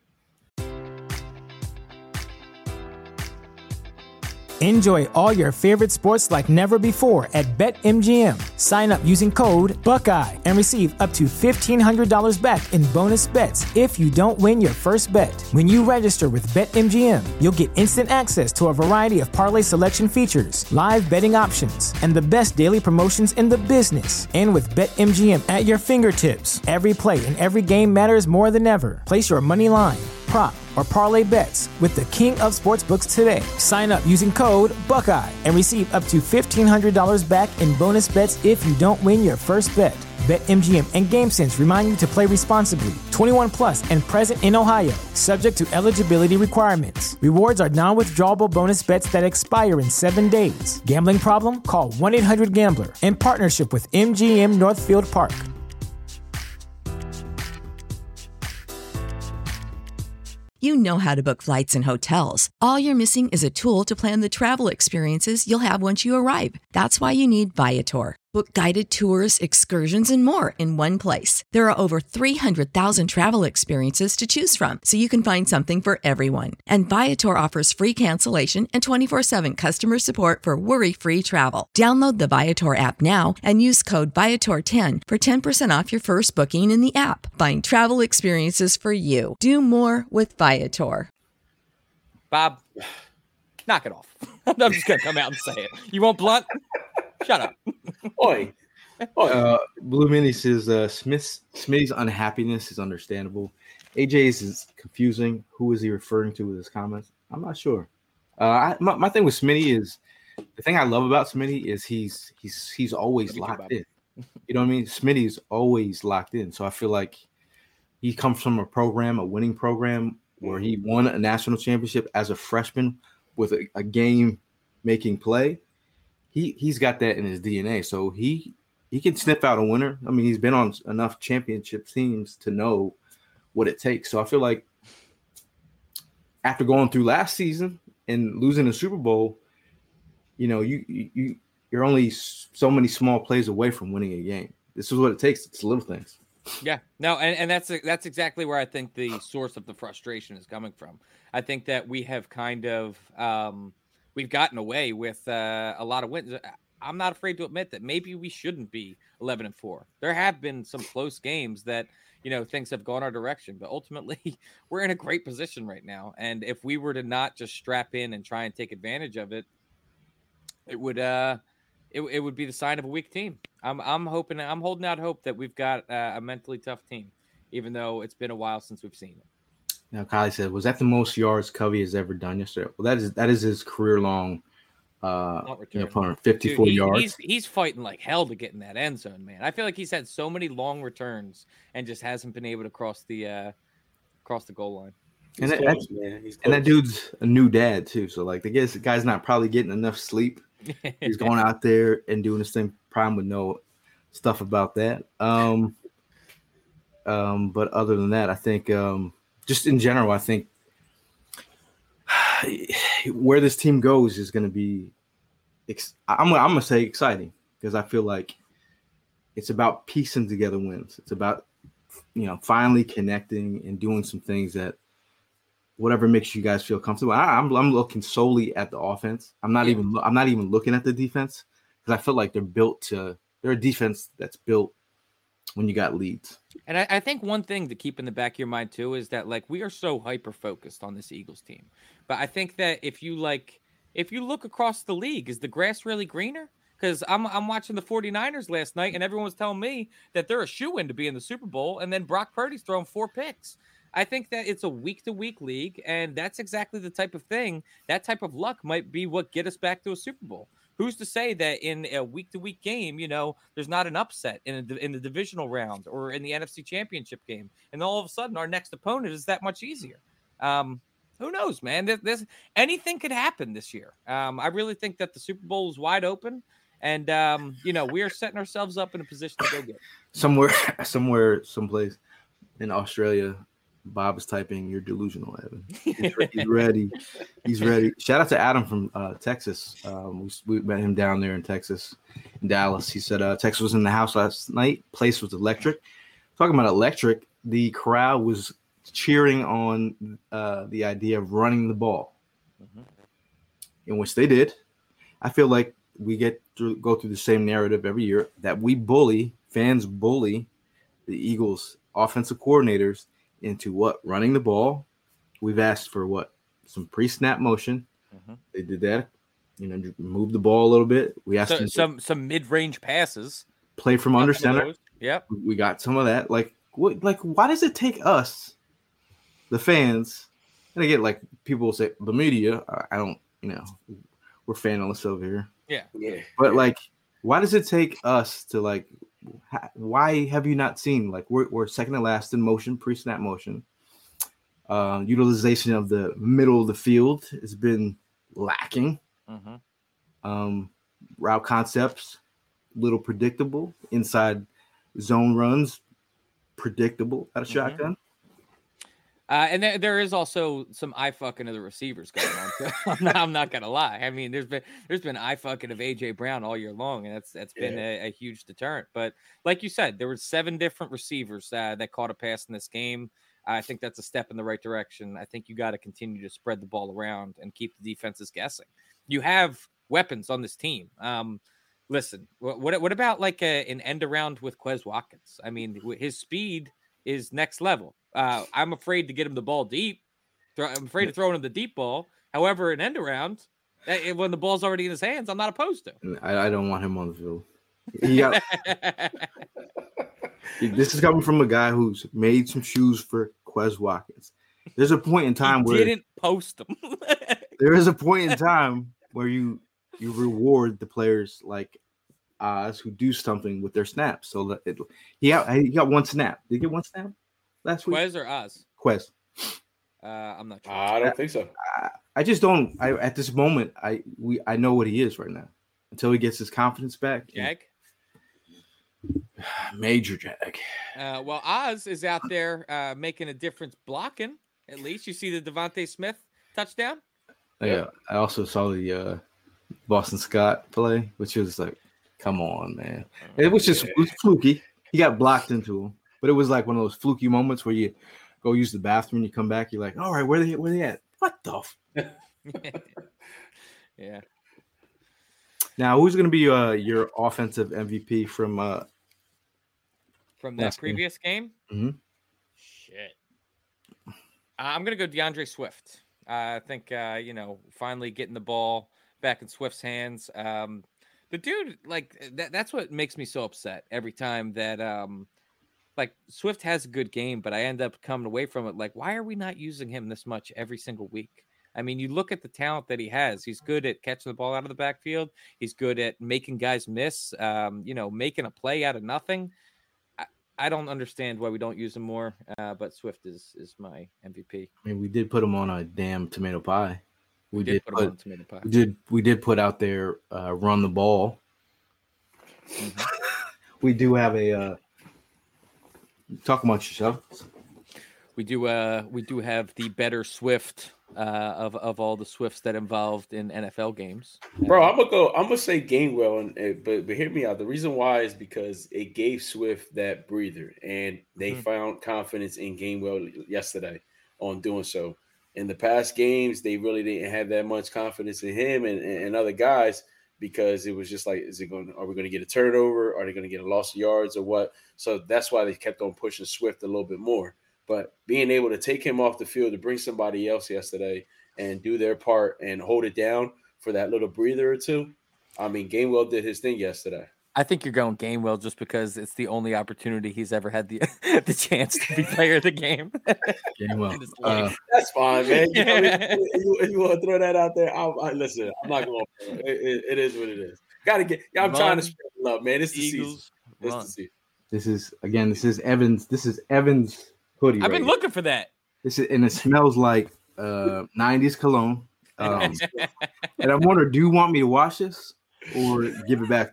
Enjoy all your favorite sports like never before at BetMGM. Sign up using code Buckeye and receive up to fifteen hundred dollars back in bonus bets if you don't win your first bet. When you register with BetMGM, you'll get instant access to a variety of parlay selection features, live betting options, and the best daily promotions in the business. And with BetMGM at your fingertips, every play and every game matters more than ever. Place your money line, prop, or parlay bets with the king of sportsbooks today. Sign up using code Buckeye and receive up to fifteen hundred dollars back in bonus bets if you don't win your first bet. BetMGM and GameSense remind you to play responsibly. twenty-one plus and present in Ohio, subject to eligibility requirements. Rewards are non-withdrawable bonus bets that expire in seven days. Gambling problem? Call one eight hundred gambler in partnership with M G M Northfield Park. You know how to book flights and hotels. All you're missing is a tool to plan the travel experiences you'll have once you arrive. That's why you need Viator. Book guided tours, excursions, and more in one place. There are over three hundred thousand travel experiences to choose from, so you can find something for everyone. And Viator offers free cancellation and twenty-four seven customer support for worry-free travel. Download the Viator app now and use code Viator ten for ten percent off your first booking in the app. Find travel experiences for you. Do more with Viator. Bob, knock it off. I'm just going to come out and say it. You want blunt? Shut up. Oi. Oi. Uh, Blue Mini says uh, Smith's Smitty's unhappiness is understandable. A J's is confusing. Who is he referring to with his comments? I'm not sure. Uh, I, my, my thing with Smitty is the thing I love about Smitty is he's he's he's always locked in. You know what I mean? Smitty's always locked in. So I feel like he comes from a program, a winning program, where he won a national championship as a freshman with a, a game-making play. He he's got that in his D N A, so he he can sniff out a winner. I mean, he's been on enough championship teams to know what it takes. So I feel like after going through last season and losing the Super Bowl, you know, you you you're only so many small plays away from winning a game. This is what it takes. It's little things. Yeah, no, and, and that's that's exactly where I think the source of the frustration is coming from. I think that we have kind of um, we've gotten away with uh, a lot of wins. I'm not afraid to admit that maybe we shouldn't be eleven and four. There have been some close games that, you know, things have gone our direction, but ultimately we're in a great position right now. And if we were to not just strap in and try and take advantage of it, it would uh, it, it would be the sign of a weak team. I'm I'm hoping I'm holding out hope that we've got uh, a mentally tough team, even though it's been a while since we've seen it. Now, Kylie said, "Was that the most yards Covey has ever done yesterday?" Well, that is that is his career long. Uh, you know, opponent, fifty-four Dude, he, yards. He's, he's fighting like hell to get in that end zone, man. I feel like he's had so many long returns and just hasn't been able to cross the uh, cross the goal line. And that, close, man. He's and that dude's a new dad too. So like, I guess the guy's not probably getting enough sleep. He's going out there and doing this thing. Prime would know stuff about that. Um, um, but other than that, I think um, just in general, I think where this team goes is going to be, ex- I'm, I'm going to say exciting, because I feel like it's about piecing together wins. It's about, you know, finally connecting and doing some things that whatever makes you guys feel comfortable. I, I'm I'm looking solely at the offense. I'm not yeah. even I'm not even looking at the defense, because I feel like they're built to. They're a defense that's built when you got leads. And I, I think one thing to keep in the back of your mind too is that, like, we are so hyper focused on this Eagles team, but I think that if you like if you look across the league, is the grass really greener? Because I'm I'm watching the 49ers last night, and everyone was telling me that they're a shoo-in to be in the Super Bowl, and then Brock Purdy's throwing four picks. I think that it's a week-to-week league, and that's exactly the type of thing, that type of luck might be what get us back to a Super Bowl. Who's to say that in a week-to-week game, you know, there's not an upset in a, in the divisional round or in the N F C Championship game, and all of a sudden our next opponent is that much easier. Um, who knows, man? There's, there's anything could happen this year. Um, I really think that the Super Bowl is wide open, and um, you know, we are setting ourselves up in a position to go get it. somewhere, somewhere, someplace in Australia. Bob is typing, "You're delusional, Evan." He's, re- he's ready. He's ready. Shout out to Adam from uh, Texas. Um, we, we met him down there in Texas, in Dallas. He said uh, Texas was in the house last night. Place was electric. Talking about electric, the crowd was cheering on uh, the idea of running the ball, mm-hmm. in which they did. I feel like we get to go through the same narrative every year that we bully, fans bully the Eagles offensive coordinators into what? Running the ball. We've asked for what? Some pre-snap motion. Mm-hmm. They did that. You know, move the ball a little bit. We asked so, them some some mid-range passes. Play from under center. Yep. We got some of that. Like what? Like why does it take us, the fans? And again, like people will say the media. I don't. You know, we're fanalists over here. Yeah. Yeah. But like, why does it take us to like? Why have you not seen like we're we're second to last in motion, pre-snap motion? Uh, utilization of the middle of the field has been lacking. Mm-hmm. Um, route concepts, little predictable. Inside zone runs, predictable at a mm-hmm. shotgun. Uh, and there, there is also some eye fucking of the receivers going on. Too. I'm, not, I'm not gonna lie. I mean, there's been there's been eye fucking of A J Brown all year long, and that's that's been yeah. a, a huge deterrent. But like you said, there were seven different receivers uh, that caught a pass in this game. I think that's a step in the right direction. I think you got to continue to spread the ball around and keep the defenses guessing. You have weapons on this team. Um, listen, what what, what about like a, an end around with Quez Watkins? I mean, his speed is next level. Uh, I'm afraid to get him the ball deep. I'm afraid of throwing him the deep ball. However, an end around, when the ball's already in his hands, I'm not opposed to. I, I don't want him on the field. He got, this is coming from a guy who's made some shoes for Quez Watkins. There's a point in time he where didn't post them. There is a point in time where you you reward the players like Oz who do something with their snaps. So that it, he got he got one snap. Did he get one snap last week? Quez or Oz? Quez. Uh, I'm not sure. I don't think so. I, I just don't. I at this moment, I we I know what he is right now. Until he gets his confidence back. Jag. Major Jag. Uh, well, Oz is out there uh, making a difference blocking. At least you see the Devontae Smith touchdown. Yeah, yeah. I also saw the uh, Boston Scott play, which was like, come on, man. It was just it was fluky. He got blocked into him, but it was like one of those fluky moments where you go use the bathroom, you come back, you're like, all right, where they where they at? What the? F-? Yeah. Now, who's going to be uh, your offensive M V P from uh, from that previous game? game? Mm-hmm. Shit. Uh, I'm going to go DeAndre Swift. Uh, I think, uh, you know, finally getting the ball back in Swift's hands. Um, the dude, like, that, that's what makes me so upset every time that, um, like, Swift has a good game, but I end up coming away from it like, why are we not using him this much every single week? I mean, you look at the talent that he has. He's good at catching the ball out of the backfield. He's good at making guys miss, um, you know, making a play out of nothing. I, I don't understand why we don't use him more, uh, but Swift is is my M V P. I mean, we did put him on a damn tomato pie. We, we did, did put, put him on tomato pie. We did, we did put out there, uh, run the ball. Mm-hmm. We do have a uh, – talk amongst yourselves. We do, uh, we do have the better Swift – Uh, of of all the Swifts that involved in N F L games, bro. I'm gonna go. I'm gonna say Gainwell, and but but hear me out. The reason why is because it gave Swift that breather, and they mm-hmm. found confidence in Gainwell yesterday on doing so. In the past games, they really didn't have that much confidence in him and, and other guys because it was just like, is it going? Are we going to get a turnover? Are they going to get a loss of yards or what? So that's why they kept on pushing Swift a little bit more. But being able to take him off the field to bring somebody else yesterday and do their part and hold it down for that little breather or two, I mean, Gainwell did his thing yesterday. I think you're going Gainwell just because it's the only opportunity he's ever had the the chance to be player of the game. Gainwell. Uh, That's fine, man. You know, if, you, if you want to throw that out there, I'll, I, listen, I'm not going to. It, it, it is what it is. Got to get – I'm run, trying to spread love, man. It's the Eagles, season. It's the season. This is, again, this is Evans. This is Evans – hoodie I've been right looking here. For that. This is, and it smells like uh, nineties cologne. Um, and I'm wondering, do you want me to wash this or give it back to you?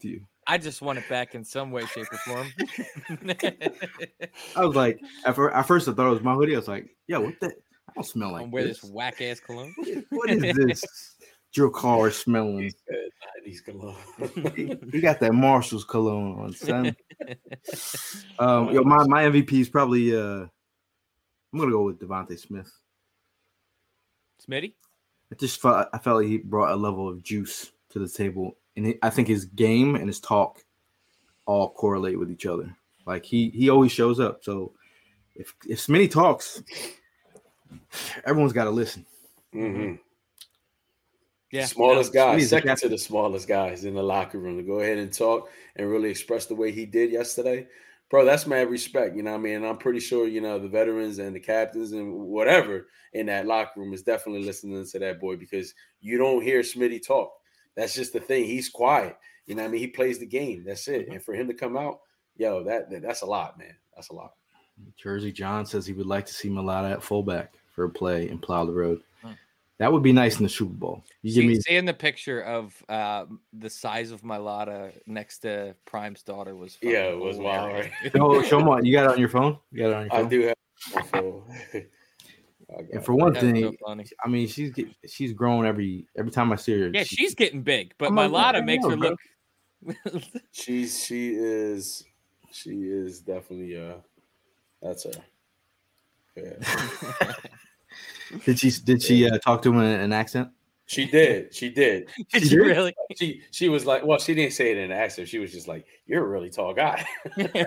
I just want it back in some way, shape, or form. I was like, at first, at first I thought it was my hoodie. I was like, yo, what the? I don't smell like I'm wear this. this whack ass cologne. What is this? Drew Carr smelling. nineties cologne. he, he got that Marshall's cologne on, son. um, yo, my, my M V P is probably uh, I'm gonna go with Devontae Smith. Smitty? I just felt I felt like he brought a level of juice to the table, and he, I think his game and his talk all correlate with each other. Like he he always shows up. So if if Smitty talks, everyone's got to listen. Mm-hmm. Yeah, smallest no, guys, second to the smallest guys in the locker room to go ahead and talk and really express the way he did yesterday. Bro, that's mad respect, you know what I mean? And I'm pretty sure, you know, the veterans and the captains and whatever in that locker room is definitely listening to that boy because you don't hear Smitty talk. That's just the thing. He's quiet. You know what I mean? He plays the game. That's it. And for him to come out, yo, that, that that's a lot, man. That's a lot. Jersey John says he would like to see Mulata at fullback for a play and plow the road. That would be nice in the Super Bowl. You See, give me seeing the picture of uh, the size of Mulata next to Prime's daughter was fun. Yeah, it was wild. Right? Oh, show me. You got it on your phone? You got it on your phone? I do have my phone. And for one That's thing, so I mean, she's get, she's grown every every time I see her. Yeah, she, she's getting big, but I'm like, Mulata I makes know, her bro. look. She's she is she is definitely uh that's her. Yeah. Did she did she uh, talk to him in an accent? She did. She did. Did you really? She she was like, well, she didn't say it in an accent. She was just like, "You're a really tall guy." yeah.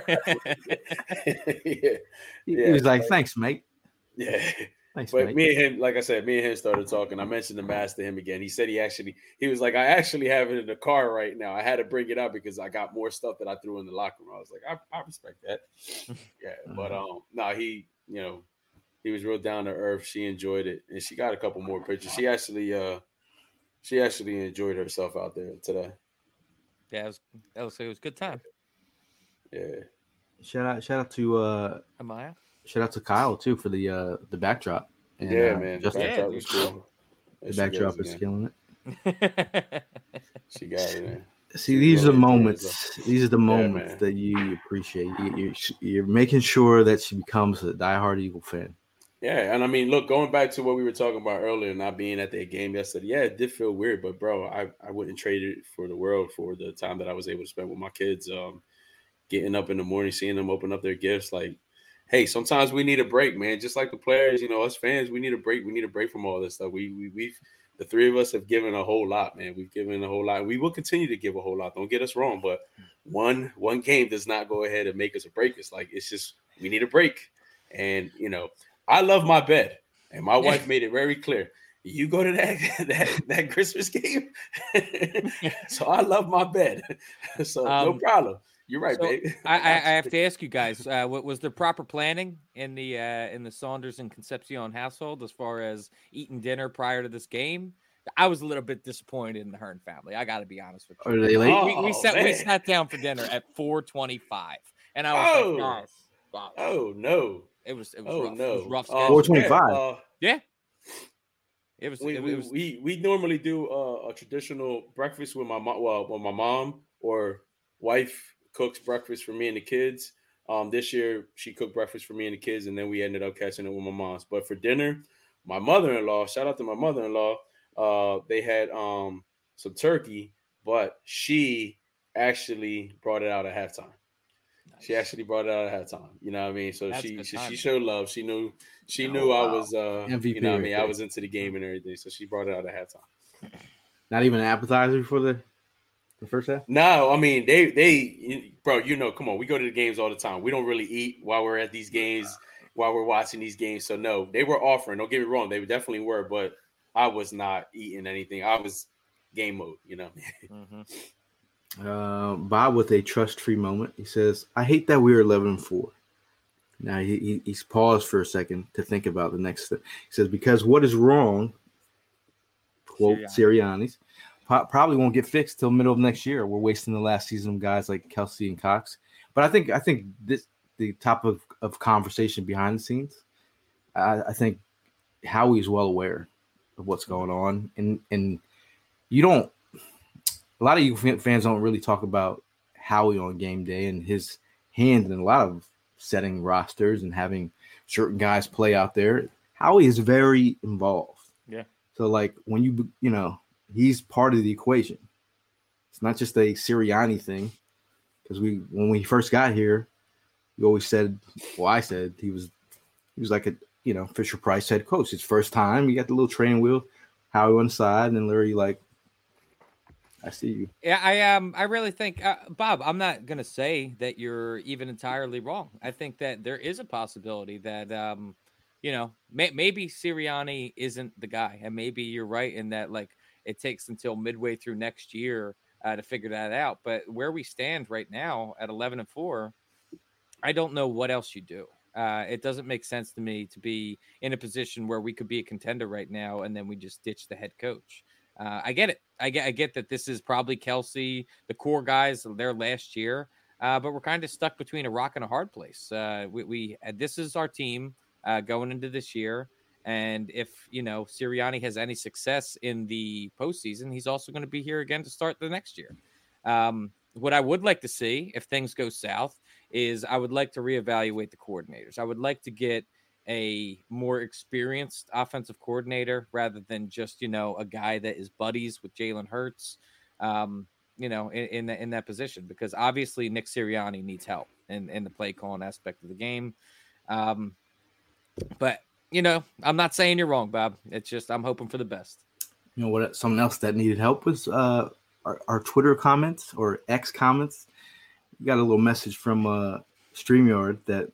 He, yeah. he was like, "Thanks, mate." Yeah. Thanks, But mate. me and him, like I said, me and him started talking. I mentioned the mask to him again. He said he actually, he was like, I actually have it in the car right now. I had to bring it out because I got more stuff that I threw in the locker room. I was like, I, I respect that. Yeah. But um, no, he, you know, he was real down to earth. She enjoyed it. And she got a couple more pictures. She actually, uh, she actually enjoyed herself out there today. Yeah, it was, that was, it was a good time. Yeah. Shout out, shout out to uh, Amaya. shout out to Kyle too for the uh the backdrop. And, Yeah, uh, man. The Just backdrop Yeah, was dude. cool. the There she backdrop goes is again. killing it. She got it, man. See, She these are the really enjoyed moments. These are the moments man. that you appreciate. You, you're, you're making sure that she becomes a diehard Eagle fan. Yeah, and I mean, look, going back to what we were talking about earlier, not being at that game yesterday, yeah, it did feel weird, but bro, I, I wouldn't trade it for the world for the time that I was able to spend with my kids. Um, getting up in the morning, seeing them open up their gifts, like, hey, sometimes we need a break, man. Just like the players, you know, us fans, we need a break. We need a break from all this stuff. We we we've the three of us have given a whole lot, man. We've given a whole lot. We will continue to give a whole lot. Don't get us wrong, but one one game does not go ahead and make us or break us. Like it's just we need a break, and you know. I love my bed, and my wife made it very clear. You go to that that, that Christmas game, so I love my bed. So um, no problem. You're right, so babe. I, I, I have to ask you guys: uh, what was there proper planning in the uh, in the Saunders and Concepcion household as far as eating dinner prior to this game? I was a little bit disappointed in the Hearn family. I got to be honest with you. Are they late? Oh, we, we sat man. we sat down for dinner at four twenty-five, and I was Oh. like, guys, wow. Oh no. It was it was Oh rough. no. It was rough. Uh, schedule. four twenty-five. yeah, uh, Yeah. It was. we, it, we, it was. we we normally do uh, a traditional breakfast with my mom. Well, when my mom or wife cooks breakfast for me and the kids. Um, this year she cooked breakfast for me and the kids, and then we ended up catching it with my mom's. But for dinner, my mother-in-law, shout out to my mother-in-law, uh, they had um some turkey, but she actually brought it out at halftime. Nice. She actually brought it out at halftime. You know what I mean? So That's she she, time. she showed love. She knew she Oh, knew wow. I was uh M V P you know what I right mean there. I was into the game and everything. So she brought it out at halftime. Not even an appetizer before the the first half? No, I mean they they bro, you know, come on, we go to the games all the time. We don't really eat while we're at these games, while we're watching these games. So no, they were offering. Don't get me wrong, they definitely were, but I was not eating anything. I was game mode, you know. Mm-hmm. Uh, Bob with a trust-free moment. He says, "I hate that we are eleven and four." Now he, he he's paused for a second to think about the next step. He says, "Because what is wrong?" Quote Sirianni's. Probably won't get fixed till middle of next year. We're wasting the last season of guys like Kelsey and Cox. But I think I think this the top of, of conversation behind the scenes. I, I think Howie's well aware of what's going on, and and you don't. A lot of you fans don't really talk about Howie on game day and his hand in a lot of setting rosters and having certain guys play out there. Howie is very involved. Yeah. So, like, when you, you know, he's part of the equation. It's not just a Sirianni thing. Because we, when we first got here, we always said, well, I said he was, he was like a, you know, Fisher Price head coach. His first time, you got the little training wheel, Howie on the side, and then Larry, like, I see you. Yeah, I um, I really think, uh, Bob, I'm not gonna say that you're even entirely wrong. I think that there is a possibility that, um, you know, may, maybe Sirianni isn't the guy, and maybe you're right in that, like, it takes until midway through next year uh, to figure that out. But where we stand right now at eleven and four, I don't know what else you do. Uh, it doesn't make sense to me to be in a position where we could be a contender right now, and then we just ditch the head coach. Uh, I get it. I get. I get that this is probably Kelsey, the core guys, their last year. Uh, but we're kind of stuck between a rock and a hard place. Uh, we, we this is our team uh, going into this year, and if you know Sirianni has any success in the postseason, he's also going to be here again to start the next year. Um, what I would like to see, if things go south, is I would like to reevaluate the coordinators. I would like to get a more experienced offensive coordinator rather than just, you know, a guy that is buddies with Jalen Hurts, um, you know, in, in, the, in that position, because obviously Nick Sirianni needs help in, in the play calling aspect of the game. Um, but, you know, I'm not saying you're wrong, Bob. It's just I'm hoping for the best. You know what? Something else that needed help was uh, our, our Twitter comments or X comments. We got a little message from uh, StreamYard that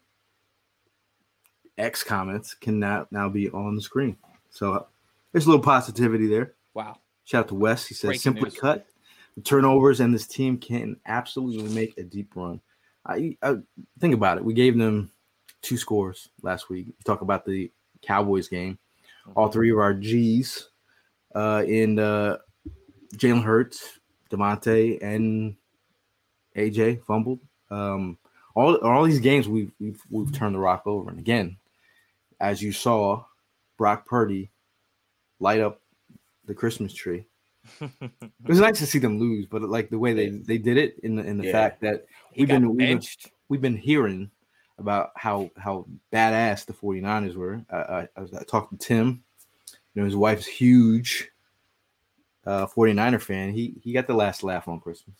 X comments can now, now be on the screen. So uh, there's a little positivity there. Wow. Shout out to Wes. He says, Breaking simply news. cut. The turnovers and this team can absolutely make a deep run. I, I think about it. We gave them two scores last week. You talk about the Cowboys game. All three of our G's uh, in uh, Jalen Hurts, Devontae, and A J fumbled. Um, all all these games we've, we've we've turned the rock over. And again, as you saw, Brock Purdy light up the Christmas tree. It was nice to see them lose, but like the way they, they did it in the in the Yeah. fact that He we've got been, we've been benched. we've been hearing about how how badass the 49ers were. I, I, I, was, I talked to Tim. You know, his wife's huge uh, 49er fan. He he got the last laugh on Christmas.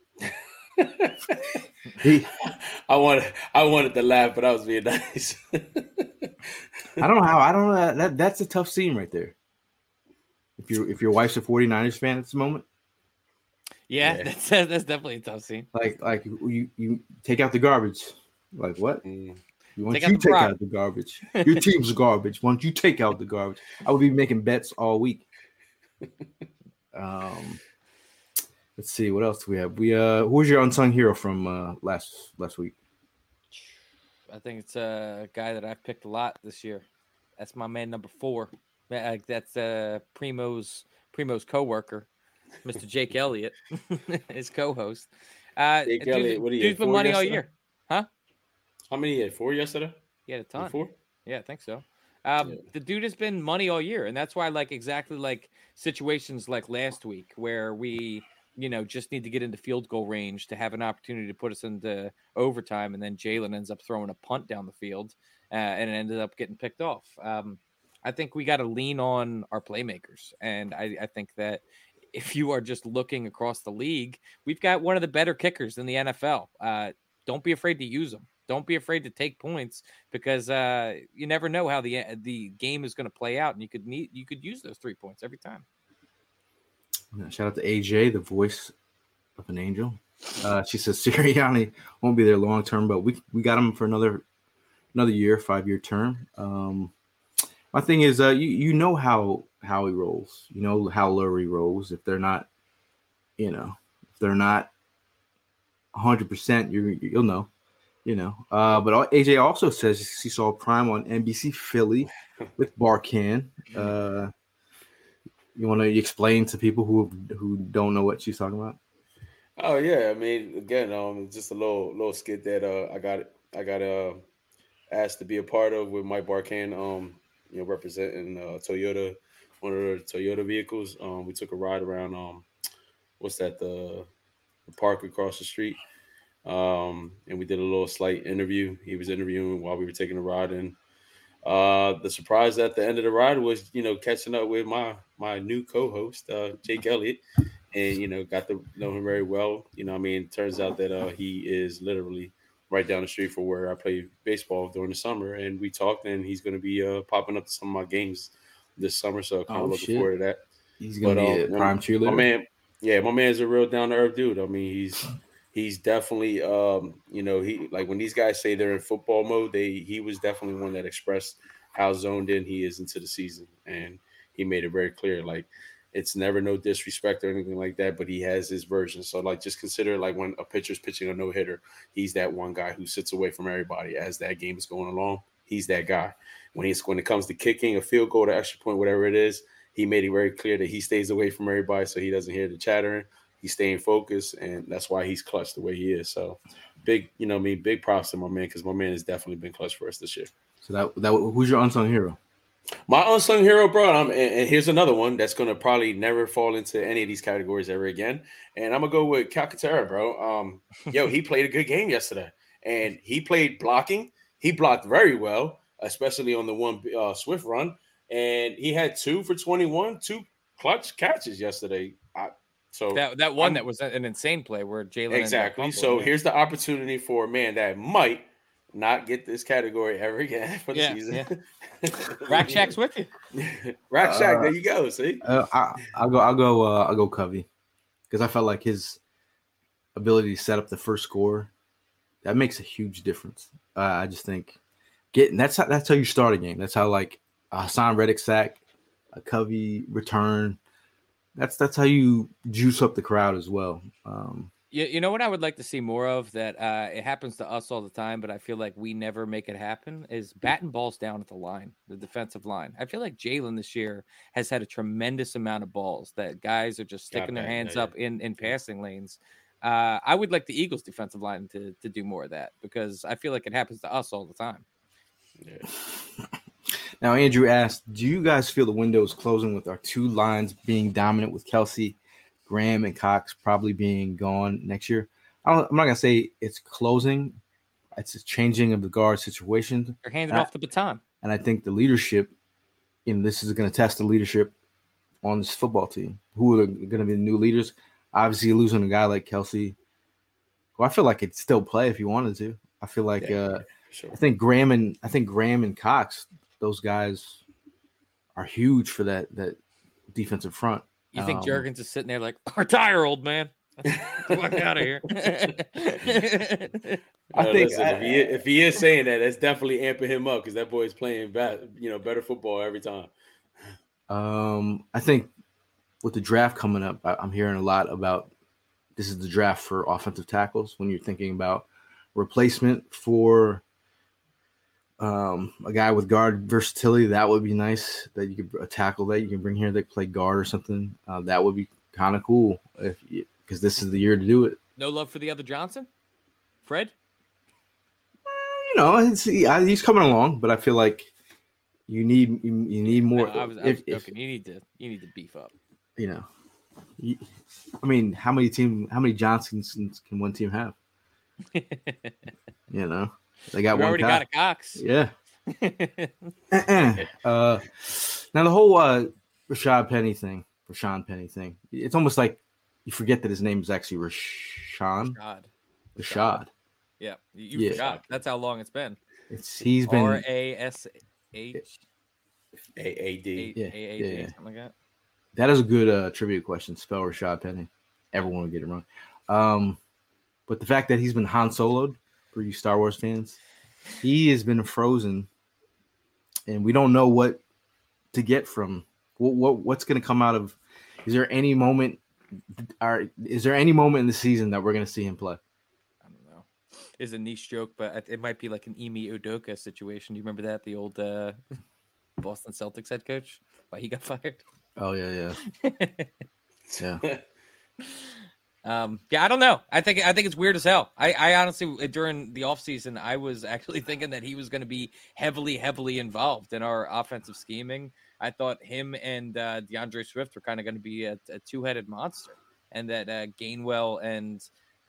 he, I wanted I wanted to laugh, but I was being nice. I don't know how. I don't know. That that's a tough scene right there. If your if your wife's a 49ers fan at this moment, Yeah, Yeah. that's that's definitely a tough scene. like like you you take out the garbage. Like what? Mm. You want Take you out the take prop. out the garbage. Your team's garbage. Why don't you take out the garbage? I would be making bets all week. Um, let's see what else do we have. We uh, who was your unsung hero from uh, last last week? I think it's a guy that I've picked a lot this year. That's my man number four. Uh, That's uh, Primo's Primo's coworker, Mister Jake Elliott, his co-host. Uh, Jake dude's- Elliott, what do you dude's have, been four money all yesterday? year. Huh? How many he had? Four yesterday? He had a ton. Four? Yeah, I think so. Um, Yeah. The dude has been money all year, and that's why, like, exactly like situations like last week where we, you know, just need to get into field goal range to have an opportunity to put us into overtime, and then Jalen ends up throwing a punt down the field, uh, and it ended up getting picked off. Um, I think we got to lean on our playmakers, and I, I think that if you are just looking across the league, we've got one of the better kickers in the N F L. Uh, don't be afraid to use them. Don't be afraid to take points because uh, you never know how the the game is going to play out, and you could need you could use those three points every time. Shout out to A J, the voice of an angel. Uh, she says Sirianni won't be there long term, but we we got him for another another year, five year term. Um, my thing is, uh, you you know how how he rolls. You know how Lurie rolls. If they're not, you know, if they're not one hundred percent, you you'll know. You know, uh, but A J also says she saw Prime on N B C Philly with Barkan. Uh, you want to explain to people who who don't know what she's talking about? Oh yeah, I mean, again, um, just a little little skit that uh, I got I got uh, asked to be a part of with Mike Barkan, um, you know, representing uh, Toyota, one of the Toyota vehicles. Um, we took a ride around um, what's that the, the park across the street. Um, and we did a little slight interview. He was interviewing while we were taking a ride, and uh, the surprise at the end of the ride was, you know, catching up with my my new co-host, uh, Jake Elliott, and you know, got to know him very well. You know, I mean, it turns out that uh, he is literally right down the street from where I play baseball during the summer, and we talked, and he's going to be uh, popping up to some of my games this summer, so kind of Oh, looking shit. forward to that. He's gonna But be um, a prime my cheerleader. man, yeah, my man's a real down to earth dude. I mean, he's he's definitely, um, you know, he like when these guys say they're in football mode, they he was definitely one that expressed how zoned in he is into the season, and he made it very clear, like it's never no disrespect or anything like that, but he has his version. So like, just consider like when a pitcher's pitching a no hitter, he's that one guy who sits away from everybody as that game is going along. He's that guy. When he's when it comes to kicking a field goal to extra point, whatever it is, he made it very clear that he stays away from everybody so he doesn't hear the chattering. He's staying focused, and that's why he's clutch the way he is. So big, you know, I mean, big props to my man, because my man has definitely been clutch for us this year. So that that who's your unsung hero? My unsung hero, bro, I'm, and, and here's another one that's going to probably never fall into any of these categories ever again. And I'm going to go with Calcaterra, bro. Um, yo, he played a good game yesterday, and he played blocking. He blocked very well, especially on the one uh, Swift run. And he had two for twenty-one, two clutch catches yesterday. I, so That that one I'm, that was an insane play where Jalen exactly. So here's the opportunity for a man that might not get this category ever again for the yeah, season. Yeah. Rack Shack's with you. Rack Shack, Uh, there you go. See, uh, I, I'll go. I'll go. Uh, I'll go Covey, because I felt like his ability to set up the first score, that makes a huge difference. Uh, I just think getting that's how that's how you start a game. That's how like a Hassan Reddick sack, a Covey return. That's that's how you juice up the crowd as well. Um, You, you know what I would like to see more of that uh, it happens to us all the time, but I feel like we never make it happen is batting balls down at the line, the defensive line. I feel like Jalen this year has had a tremendous amount of balls that guys are just sticking their hands yeah, up in, in passing lanes. Uh, I would like the Eagles defensive line to, to do more of that because I feel like it happens to us all the time. Yeah. Now, Andrew asked, do you guys feel the window is closing with our two lines being dominant with Kelsey, Graham, and Cox probably being gone next year? I don't, I'm not going to say it's closing. It's a changing of the guard situation. They're handing and off I, the baton. And I think the leadership, and this is going to test the leadership on this football team. Who are going to be the new leaders? Obviously, losing a guy like Kelsey, who I feel like could still play if he wanted to. I feel like Yeah, uh, sure. I think Graham and I think Graham and Cox, those guys are huge for that that defensive front. You think um, Juergens is sitting there like, retire, old man. Fuck out of here. I No, think listen, I- if, he, if he is saying that, that's definitely amping him up because that boy is playing bad, you know, better football every time. Um, I think with the draft coming up, I, I'm hearing a lot about this is the draft for offensive tackles. When you're thinking about replacement for um, a guy with guard versatility, that would be nice. That you could a tackle that you can bring here that play guard or something. Uh, that would be kind of cool if because this is the year to do it. No love for the other Johnson? Fred? You know, it's, he's coming along, but I feel like you need you, you need more. No, I was, I was if, joking. if, you need to you need to beef up. you know, you, I mean, how many team, how many Johnsons can one team have? You know, they got We one already guy. got a Cox. Yeah. uh, now the whole uh, Rashad Penny thing, Rashawn Penny thing, it's almost like you forget that his name is actually Rashawn. Rashad. Rashad. Yeah, you, you Yeah. forgot. That's how long it's been. It's he's been R A S H A A D. Yeah, A A yeah, D, yeah. something like that. That is a good uh, trivia question. Spell Rashad Penny. Everyone will get it wrong. Um, but the fact that he's been Han Soloed for you Star Wars fans, he has been frozen, and we don't know what to get from what, what what's going to come out of. Is there any moment? Are is there any moment in the season that we're going to see him play? I don't know. It's a niche joke, but it might be like an Emi Udoka situation. Do you remember that? The old uh, Boston Celtics head coach? Why he got fired? Oh yeah, yeah, yeah. Um, yeah, I don't know. I think I think it's weird as hell. I, I honestly, during the offseason, I was actually thinking that he was going to be heavily, heavily involved in our offensive scheming. I thought him and uh, DeAndre Swift were kind of going to be a, a two-headed monster, and that uh, Gainwell and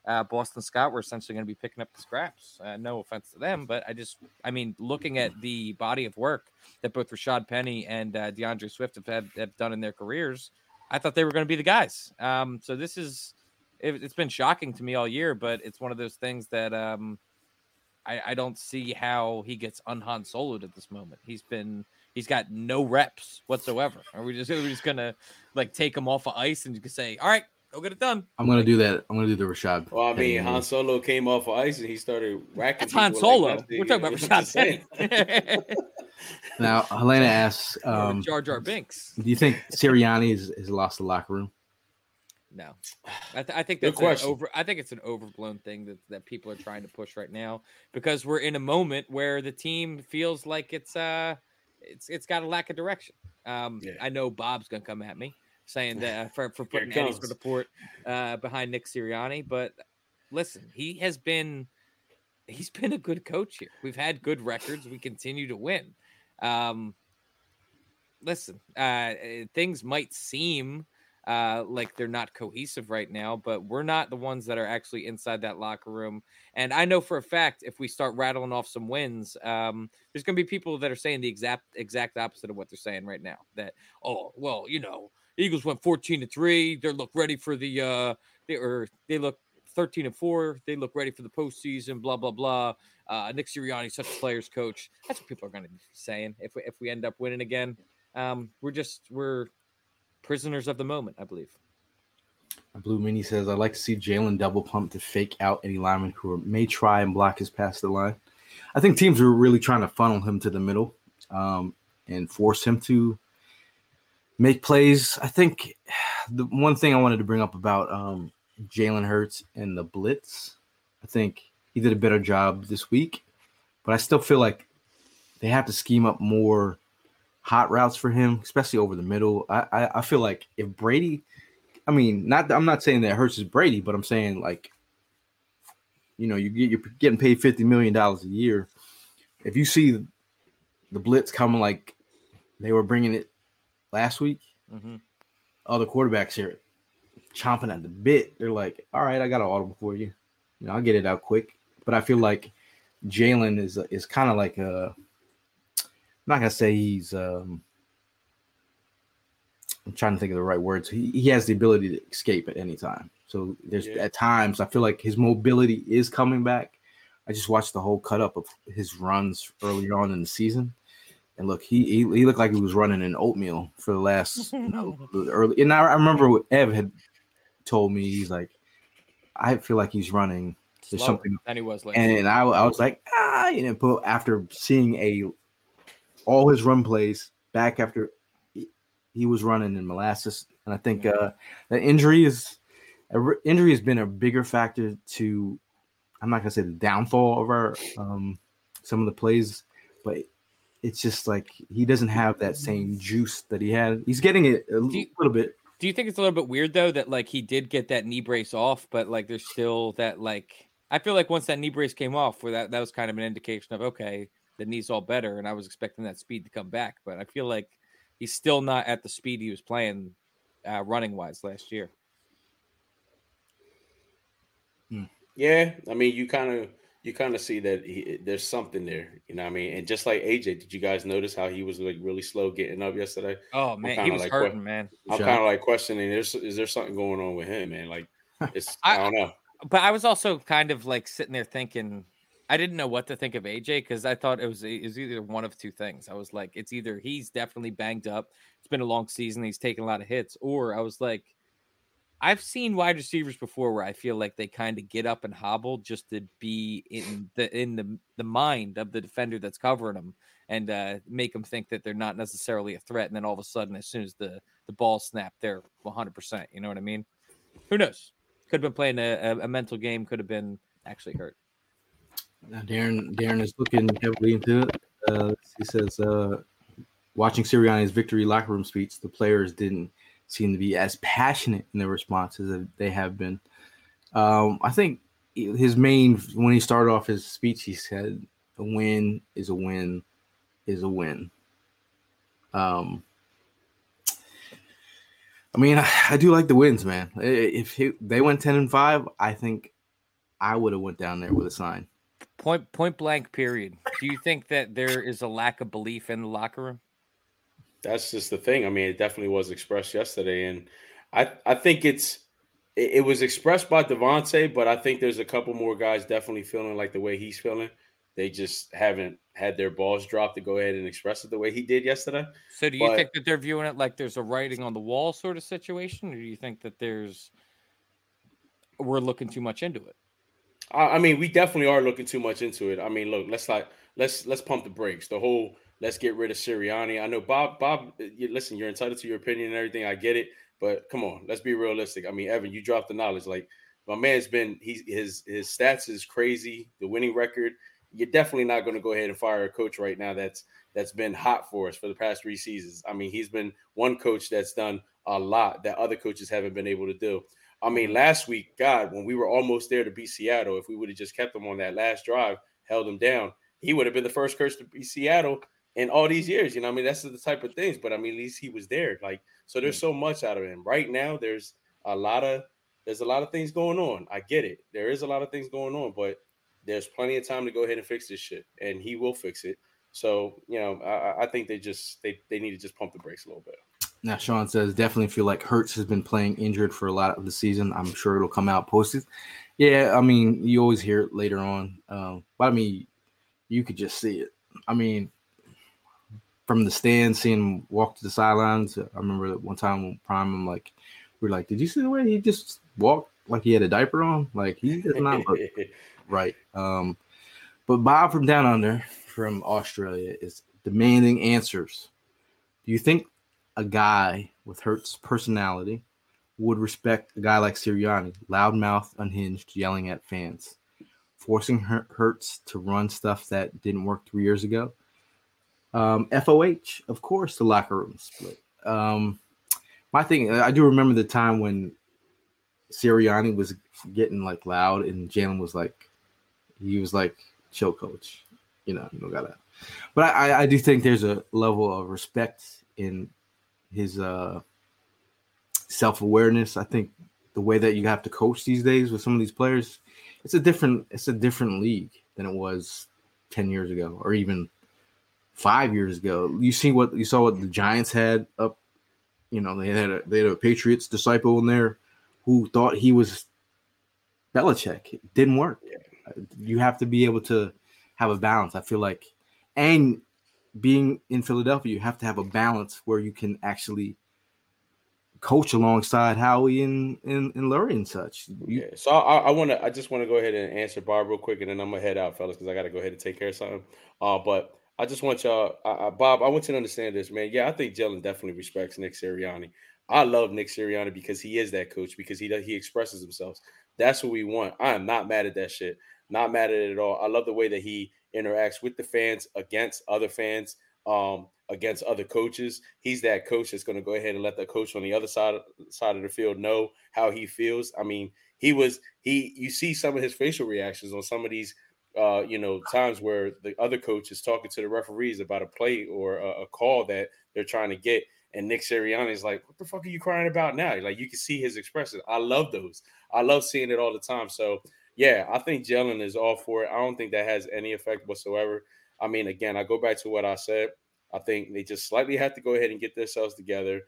uh, Boston Scott were essentially going to be picking up the scraps. Uh, no offense to them, but I just, I mean, looking at the body of work that both Rashad Penny and uh, DeAndre Swift have, had, have done in their careers, I thought they were going to be the guys. Um, so this is, it, it's been shocking to me all year, but it's one of those things that um, I, I don't see how he gets un-Han Solo'd at this moment. He's been, he's got no reps whatsoever. Are we just, are we just going to like take him off of ice and just say, all right, go get it done? I'm going to do that. I'm going to do the Rashad. Well, I mean, Han Solo came off of ice and he started racking. That's Han Solo. Like We're talking about Rashad Penny. Now, Helena asks, um, Jar Jar Binks. Do you think Sirianni has, has lost the locker room? No, I, th- I think that's an over. I think it's an overblown thing that, that people are trying to push right now because we're in a moment where the team feels like it's uh it's it's got a lack of direction. Um, yeah. I know Bob's gonna come at me saying that uh, for for putting any sort of support uh, behind Nick Sirianni, but listen, he has been he's been a good coach here. We've had good records. We continue to win. Um, listen, uh, things might seem uh, like they're not cohesive right now, but we're not the ones that are actually inside that locker room. And I know for a fact, if we start rattling off some wins, um, there's going to be people that are saying the exact exact opposite of what they're saying right now. That, oh, well, you know, Eagles went fourteen to three. They look ready for the uh, they or they look thirteen and four. They look ready for the postseason. Blah blah blah. Uh, Nick Sirianni, such a players coach. That's what people are going to be saying if we, if we end up winning again. Um, we're just we're prisoners of the moment, I believe. Blue Mini says, I'd like to see Jalen double pump to fake out any lineman who may try and block his pass the line. I think teams are really trying to funnel him to the middle um, and force him to make plays. I think the one thing I wanted to bring up about um, Jalen Hurts and the blitz, I think he did a better job this week, but I still feel like they have to scheme up more hot routes for him, especially over the middle. I, I, I feel like if Brady, I mean, not I'm not saying that Hurts is Brady, but I'm saying like, you know, you get, you're getting paid fifty million dollars a year. If you see the blitz coming like they were bringing it last week, mm-hmm. other quarterbacks here chomping at the bit. They're like, all right, I got an audible for you. You know, I'll get it out quick. But I feel like Jalen is is kind of like a – I'm not going to say he's um, – I'm trying to think of the right words. He, he has the ability to escape at any time. So there's yeah. at times I feel like his mobility is coming back. I just watched the whole cut up of his runs earlier on in the season. And look, he he, he looked like he was running an oatmeal for the last you know, early. And I, I remember what Ev had told me. He's like, I feel like he's running – There's something, than he was, and I, I was like, ah, you know, but after seeing a all his run plays back after he, he was running in molasses, and I think uh, the injury is a, injury has been a bigger factor to. I'm not gonna say the downfall of our um, some of the plays, but it's just like he doesn't have that same juice that he had. He's getting it a you, little bit. Do you think it's a little bit weird though that like he did get that knee brace off, but like there's still that like. I feel like once that knee brace came off, where that, that was kind of an indication of, okay, the knee's all better, and I was expecting that speed to come back. But I feel like he's still not at the speed he was playing uh, running-wise last year. Yeah, I mean, you kind of you kind of see that he, there's something there, you know what I mean? And just like A J, did you guys notice how he was like really slow getting up yesterday? Oh, man, he was like, hurting, man. I'm kind of like questioning, is, is there something going on with him, man? Like, it's I, I don't know. But I was also kind of like sitting there thinking, I didn't know what to think of A J because I thought it was, it was either one of two things. I was like, it's either he's definitely banged up. It's been a long season. He's taken a lot of hits. Or I was like, I've seen wide receivers before where I feel like they kind of get up and hobble just to be in the in the, the mind of the defender that's covering them and uh, make them think that they're not necessarily a threat. And then all of a sudden, as soon as the, the ball snapped, they're one hundred percent. You know what I mean? Who knows? Could have been playing a, a mental game. Could have been actually hurt. Now Darren, Darren is looking heavily into it. Uh, he says, uh, watching Sirianni's victory locker room speech, the players didn't seem to be as passionate in their responses as they have been. Um, I think his main, when he started off his speech, he said, a win is a win is a win. Um, I mean, I, I do like the wins, man. If he, they went ten and five, I think I would have went down there with a sign. Point point blank. Period. Do you think that there is a lack of belief in the locker room? That's just the thing. I mean, it definitely was expressed yesterday, and I I think it's it, it was expressed by Devontae, but I think there's a couple more guys definitely feeling like the way he's feeling. They just haven't had their balls dropped to go ahead and express it the way he did yesterday. So, do you But think that they're viewing it like there's a writing on the wall sort of situation, or do you think that there's we're looking too much into it? I, I mean, we definitely are looking too much into it. I mean, look, let's like let's let's pump the brakes. The whole let's get rid of Sirianni. I know Bob. Bob, you, listen, you're entitled to your opinion and everything. I get it, but come on, let's be realistic. I mean, Evan, you dropped the knowledge. Like my man's been, he's his his stats is crazy. The winning record. You're definitely not going to go ahead and fire a coach right now that's that's been hot for us for the past three seasons. I mean, he's been one coach that's done a lot that other coaches haven't been able to do. I mean, last week, God, when we were almost there to beat Seattle, if we would have just kept him on that last drive, held him down, he would have been the first coach to beat Seattle in all these years. You know, I mean, that's the type of things. But I mean, at least he was there. Like, so there's so much out of him right now. There's a lot of there's a lot of things going on. I get it. There is a lot of things going on, but there's plenty of time to go ahead and fix this shit, and he will fix it. So, you know, I, I think they just they, they need to just pump the brakes a little bit. Now, Sean says, definitely feel like Hurts has been playing injured for a lot of the season. I'm sure it'll come out posted. Yeah, I mean, you always hear it later on. Um, but, I mean, you could just see it. I mean, from the stand, seeing him walk to the sidelines, I remember one time when Prime, I'm like, we we're like, did you see the way he just walked like he had a diaper on? Like, he does not look right. Um, but Bob from Down Under, from Australia, is demanding answers. Do you think a guy with Hurts' personality would respect a guy like Sirianni, loudmouth, unhinged, yelling at fans, forcing Hurts to run stuff that didn't work three years ago? Um, F O H, of course, the locker room split. Um, my thing, I do remember the time when Sirianni was getting like loud and Jalen was like, he was like, chill, coach. You know, you don't gotta. But I, I do think there's a level of respect in his uh, self-awareness. I think the way that you have to coach these days with some of these players, it's a different, it's a different league than it was ten years ago or even five years ago. You see what you saw what the Giants had up. You know, they had a they had a Patriots disciple in there who thought he was Belichick. It didn't work. You have to be able to have a balance, I feel like. And being in Philadelphia, you have to have a balance where you can actually coach alongside Howie and, and, and Lurie and such. You, yeah. So I, I want to, I just want to go ahead and answer Bob real quick, and then I'm gonna head out, fellas, because I got to go ahead and take care of something. Uh, but I just want y'all, uh, Bob, I want you to understand this, man. Yeah, I think Jalen definitely respects Nick Sirianni. I love Nick Sirianni because he is that coach, because he does, he expresses himself. That's what we want. I am not mad at that shit. Not mad at it at all. I love the way that he interacts with the fans, against other fans, um, against other coaches. He's that coach that's going to go ahead and let the coach on the other side side of the field know how he feels. I mean, he was he. You see some of his facial reactions on some of these, uh, you know, times where the other coach is talking to the referees about a play or a, a call that they're trying to get, and Nick Sirianni is like, "What the fuck are you crying about now?" Like, you can see his expressions. I love those. I love seeing it all the time. So. Yeah, I think Jalen is all for it. I don't think that has any effect whatsoever. I mean, again, I go back to what I said. I think they just slightly have to go ahead and get themselves together.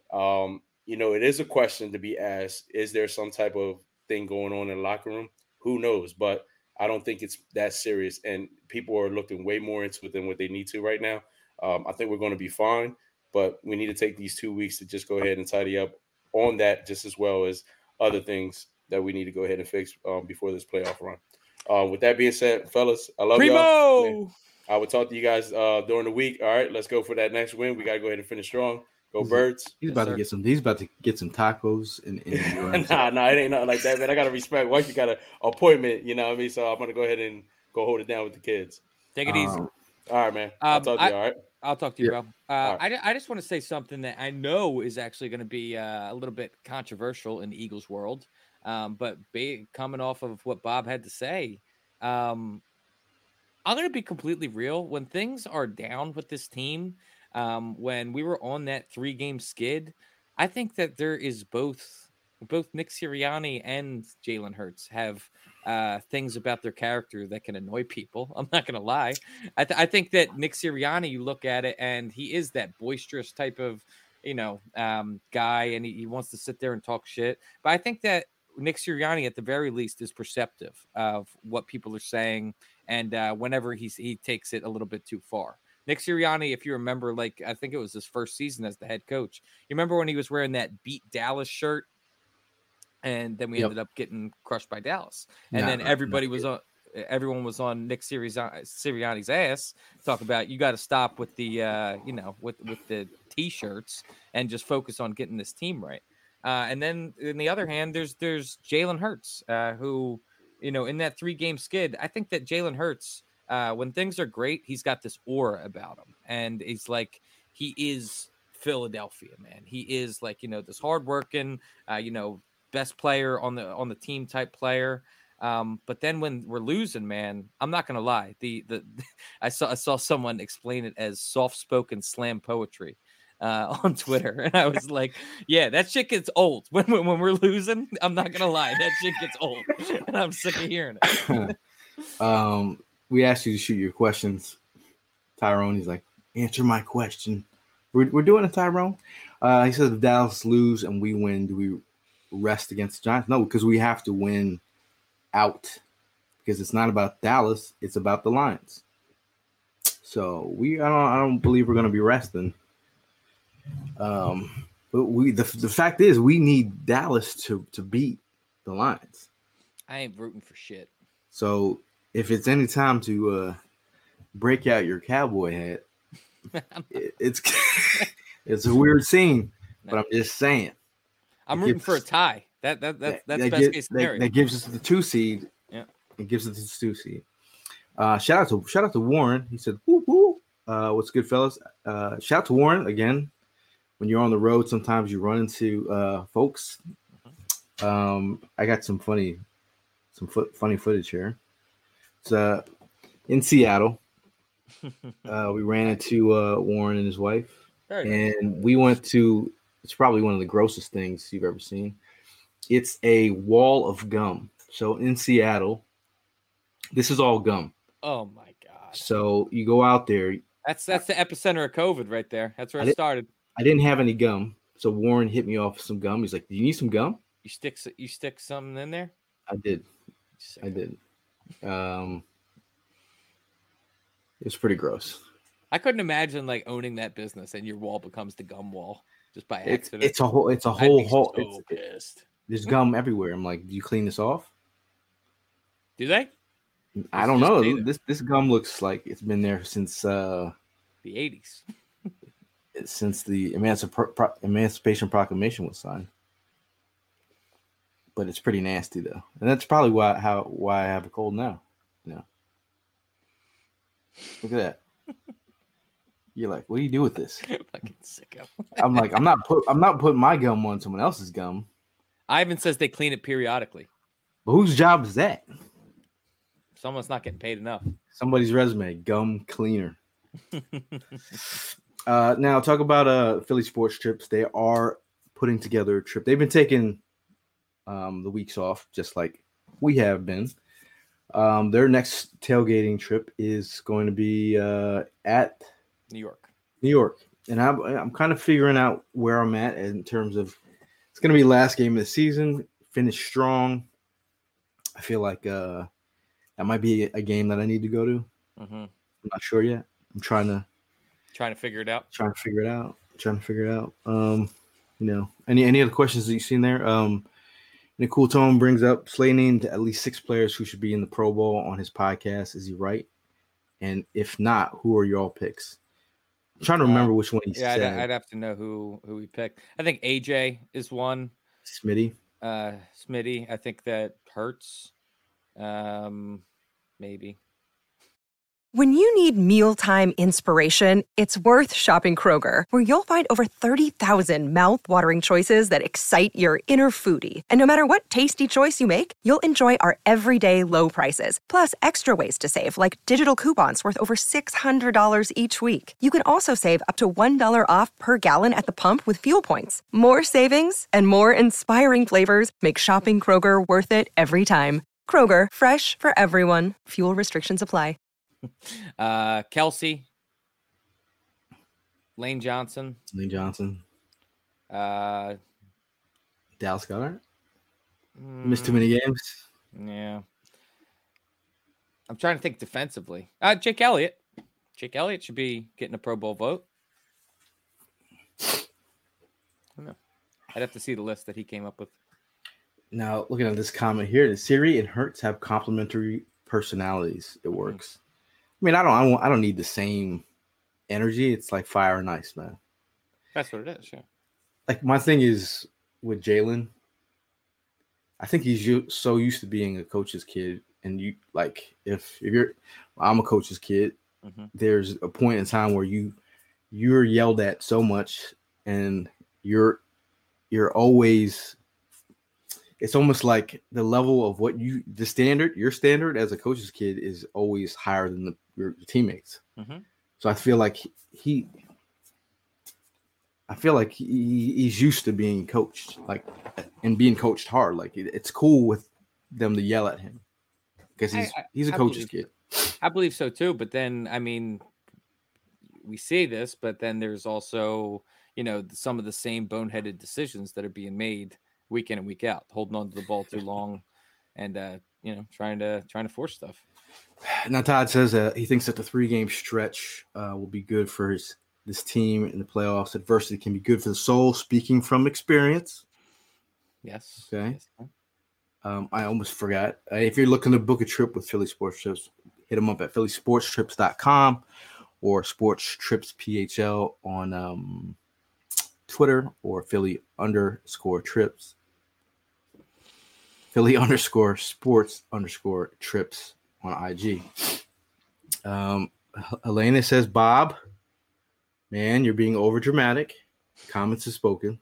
Um, you know, it is a question to be asked. Is there some type of thing going on in the locker room? Who knows? But I don't think it's that serious. And people are looking way more into it than what they need to right now. Um, I think we're going to be fine. But we need to take these two weeks to just go ahead and tidy up on that, just as well as other things that we need to go ahead and fix um, before this playoff run. Uh, with that being said, fellas, I love Primo! y'all. Man, I will talk to you guys uh, during the week. All right, let's go for that next win. We got to go ahead and finish strong. Go he's, Birds. He's about yes, to get some. He's about to get some tacos. And, and nah, nah, it ain't nothing like that, man. I got to respect. Once you got an appointment, you know what I mean? So I'm going to go ahead and go hold it down with the kids. Take it um, easy. All right, man. I'll um, talk to I, you, all right? I'll talk to you, yeah. bro. Uh, right. I, I just want to say something that I know is actually going to be uh, a little bit controversial in the Eagles world. Um, but be, coming off of what Bob had to say, um, I'm going to be completely real. When things are down with this team, um, when we were on that three-game skid, I think that there is both both Nick Sirianni and Jalen Hurts have uh, things about their character that can annoy people. I'm not going to lie. I, th- I think that Nick Sirianni, you look at it, and he is that boisterous type of, you know, um, guy, and he, he wants to sit there and talk shit. But I think that Nick Sirianni, at the very least, is perceptive of what people are saying, and uh, whenever he's, he takes it a little bit too far. Nick Sirianni, if you remember, like, I think it was his first season as the head coach. You remember when he was wearing that Beat Dallas shirt? And then we yep. ended up getting crushed by Dallas. And nah, then everybody was on, everyone was on Nick Sirianni's ass. Talk about, you got to stop with the, uh, you know, with, with the t-shirts and just focus on getting this team right. Uh, and then on the other hand, there's, there's Jalen Hurts, uh, who, you know, in that three game skid, I think that Jalen Hurts, uh, when things are great, he's got this aura about him. And he's like, he is Philadelphia, man. He is like, you know, this hardworking, uh, you know, best player on the on the team type player. Um, but then when we're losing, man, I'm not gonna lie. The the I saw I saw someone explain it as soft spoken slam poetry uh, on Twitter, and I was like, yeah, that shit gets old. When, when when we're losing, I'm not gonna lie, that shit gets old, and I'm sick of hearing it. um, we asked you to shoot your questions, Tyrone. He's like, answer my question. We're we're doing it, Tyrone. Uh, he says if Dallas lose and we win, do we rest against the Giants? No, because we have to win out, because it's not about Dallas, it's about the Lions. So we I don't I don't believe we're going to be resting. Um, but we the the fact is we need Dallas to to beat the Lions. I ain't rooting for shit. So if it's any time to uh, break out your cowboy hat, it, it's it's a weird scene, but I'm just saying. I'm rooting gives, for a tie. That that, that that's that best gives, case scenario. That, that gives us the two seed. Yeah, it gives us the two seed. Uh, shout out to shout out to Warren. He said, "Woo woo, uh, what's good, fellas?" Uh, shout out to Warren again. When you're on the road, sometimes you run into uh, folks. Um, I got some funny, some foot, funny footage here. It's uh, in Seattle. uh, we ran into uh, Warren and his wife, Very and nice. we went to. It's probably one of the grossest things you've ever seen. It's a wall of gum. So in Seattle, this is all gum. Oh my God. So you go out there. That's that's the epicenter of COVID right there. That's where I it started. I didn't have any gum. So Warren hit me off with some gum. He's like, do you need some gum? You stick you stick something in there? I did. I did. Um, it's pretty gross. I couldn't imagine like owning that business and your wall becomes the gum wall. Just by it's, accident. It's a whole. It's a whole. whole so it's, pissed. There's gum everywhere. I'm like, do you clean this off? Do they? I don't know. This this gum looks like it's been there since uh, the eighties. Since the Emancip- Pro- Emancipation Proclamation was signed. But it's pretty nasty though, and that's probably why how why I have a cold now. You know. Look at that. You're like, what do you do with this? Fucking sicko. I'm like, I'm not put, I'm not putting my gum on someone else's gum. Ivan says they clean it periodically. But whose job is that? Someone's not getting paid enough. Somebody's resume, gum cleaner. uh, now talk about uh Philly sports trips. They are putting together a trip. They've been taking um the weeks off, just like we have been. Um, their next tailgating trip is going to be uh at New York. New York. And I'm, I'm kind of figuring out where I'm at in terms of it's going to be last game of the season, finish strong. I feel like uh, that might be a game that I need to go to. Mm-hmm. I'm not sure yet. I'm trying to trying to figure it out. Trying to figure it out. Trying to figure it out. Um, you know, any any other questions that you've seen there? Um, Nicole Tone brings up Slay named at least six players who should be in the Pro Bowl on his podcast. Is he right? And if not, who are y'all picks? I'm trying to remember uh, which one he yeah, said. I'd, I'd have to know who who he picked. I think A J is one. Smitty. Uh, Smitty. I think that Hurts. Um, maybe. When you need mealtime inspiration, it's worth shopping Kroger, where you'll find over thirty thousand mouth-watering choices that excite your inner foodie. And no matter what tasty choice you make, you'll enjoy our everyday low prices, plus extra ways to save, like digital coupons worth over six hundred dollars each week. You can also save up to one dollar off per gallon at the pump with fuel points. More savings and more inspiring flavors make shopping Kroger worth it every time. Kroger, fresh for everyone. Fuel restrictions apply. Uh, Kelsey, Lane Johnson, Lane Johnson, uh, Dallas Goedert. mm, Missed too many games. Yeah. I'm trying to think defensively. Uh, Jake Elliott. Jake Elliott should be getting a Pro Bowl vote. I don't know. I'd have to see the list that he came up with. Now, looking at this comment here, does Siri and Hurts have complementary personalities? It works. I mean, I don't, I don't, I don't need the same energy. It's like fire and ice, man. That's what it is. Yeah. Like my thing is with Jalen. I think he's u- so used to being a coach's kid, and you like if if you're, I'm a coach's kid. Mm-hmm. There's a point in time where you you're yelled at so much, and you're you're always. It's almost like the level of what you, the standard, your standard as a coach's kid is always higher than the, your teammates. Mm-hmm. So I feel like he, I feel like he, he's used to being coached, like, and being coached hard. Like it, it's cool with them to yell at him because he's I, I, he's a I coach's believe, kid. I believe so too. But then, I mean, we see this, but then there's also, you know, some of the same boneheaded decisions that are being made week in and week out, holding on to the ball too long, and uh, you know, trying to trying to force stuff. Now Todd says that he thinks that the three game stretch uh, will be good for his this team in the playoffs. Adversity can be good for the soul. Speaking from experience. Yes. Okay. Yes. Um, I almost forgot. Uh, if you're looking to book a trip with Philly Sports Trips, hit them up at philly sports trips dot com or Sports Trips P H L on um, Twitter or Philly underscore trips. Philly underscore sports underscore trips on I G. Um, Elena says, Bob, man, you're being over dramatic. Comments are spoken.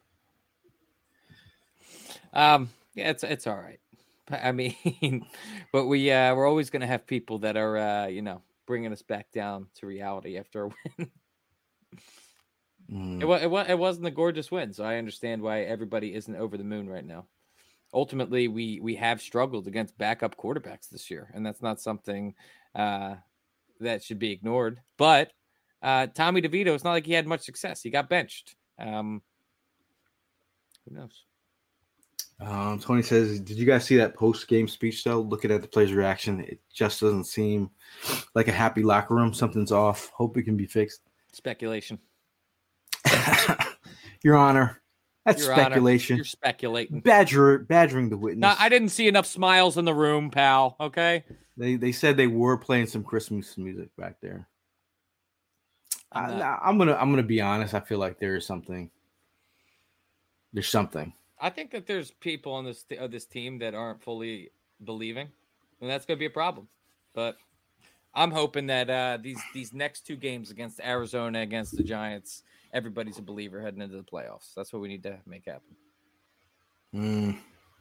Um, yeah, it's it's all right. I mean, but we uh, we're always going to have people that are uh, you know, bringing us back down to reality after a win. mm. It was it, it wasn't a gorgeous win, so I understand why everybody isn't over the moon right now. Ultimately, we we have struggled against backup quarterbacks this year, and that's not something uh, that should be ignored. But uh, Tommy DeVito, it's not like he had much success. He got benched. Um, who knows? Um, Tony says, did you guys see that post-game speech, though? Looking at the players' reaction, it just doesn't seem like a happy locker room. Something's off. Hope it can be fixed. Speculation. Your Honor. That's Your speculation. Honor, you're speculating. Badger, badgering the witness. No, I didn't see enough smiles in the room, pal. Okay. They they said they were playing some Christmas music back there. I'm, I, I'm gonna I'm gonna be honest. I feel like there is something. There's something. I think that there's people on this of this team that aren't fully believing, and that's gonna be a problem. But I'm hoping that uh, these these next two games against Arizona, against the Giants, everybody's a believer heading into the playoffs. That's what we need to make happen. Mm.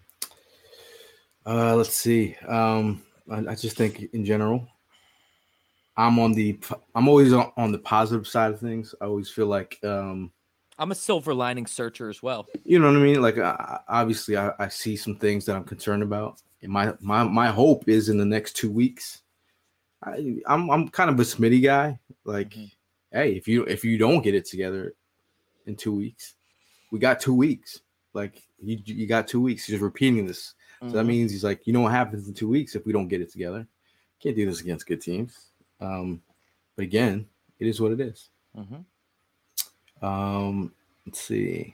Uh, let's see. Um, I, I just think in general, I'm on the. I'm always on, on the positive side of things. I always feel like um, I'm a silver lining searcher as well. You know what I mean? Like, I, obviously, I, I see some things that I'm concerned about. And my my my hope is in the next two weeks. I, I'm I'm kind of a Smitty guy. Like, mm-hmm. hey, if you if you don't get it together in two weeks, we got two weeks. Like, you you got two weeks. He's just repeating this. Mm-hmm. So that means he's like, you know what happens in two weeks if we don't get it together? Can't do this against good teams. Um, but again, it is what it is. Mm-hmm. Um, let's see.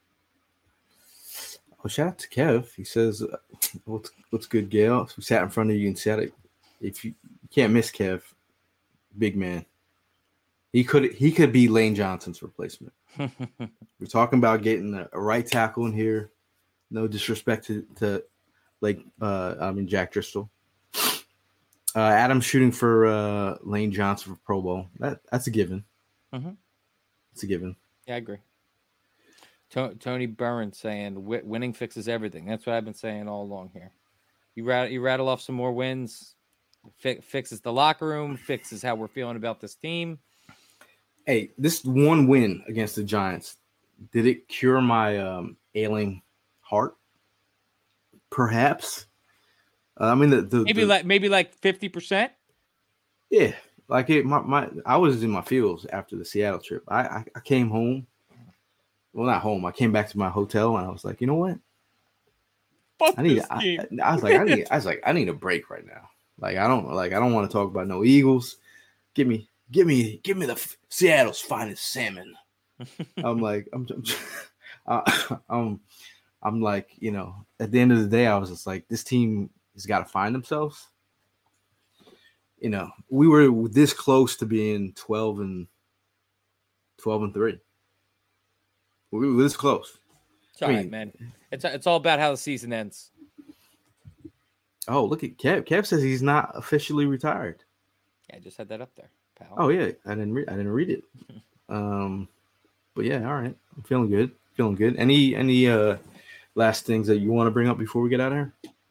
Oh, shout out to Kev. He says, "What's what's good, Gail? We sat in front of you and said it. If you, you can't miss Kev, big man. He could he could be Lane Johnson's replacement. We're talking about getting a, a right tackle in here. No disrespect to, to like uh, I mean Jack Driscoll. Uh, Adam's shooting for uh, Lane Johnson for Pro Bowl. That that's a given. Mm-hmm. It's a given. Yeah, I agree. To- Tony Burns saying winning fixes everything. That's what I've been saying all along here. You rat- you rattle off some more wins, fi- fixes the locker room, fixes how we're feeling about this team. Hey, this one win against the Giants, did it cure my um, ailing heart? Perhaps. Uh, I mean, the, the maybe the, like maybe like fifty percent. Yeah, like it. My, my I was in my feels after the Seattle trip. I, I I came home. Well, not home. I came back to my hotel and I was like, you know what? Fuck I need. this I, team. I was like, I need. I was like, I need a break right now. Like I don't like. I don't want to talk about no Eagles. Give me, give me, give me the f- Seattle's finest salmon. I'm like, I'm, I'm, uh, I'm, I'm like, you know, at the end of the day, I was just like, this team has got to find themselves. You know, we were this close to being twelve and twelve and three. We were this close. It's all I right, mean, man. It's it's all about how the season ends. Oh, look at Kev. Kev says he's not officially retired. Yeah, I just had that up there, pal. Oh yeah, I didn't read. I didn't read it. Um, but yeah, all right. I'm feeling good. Feeling good. Any any uh last things that you want to bring up before we get out of here?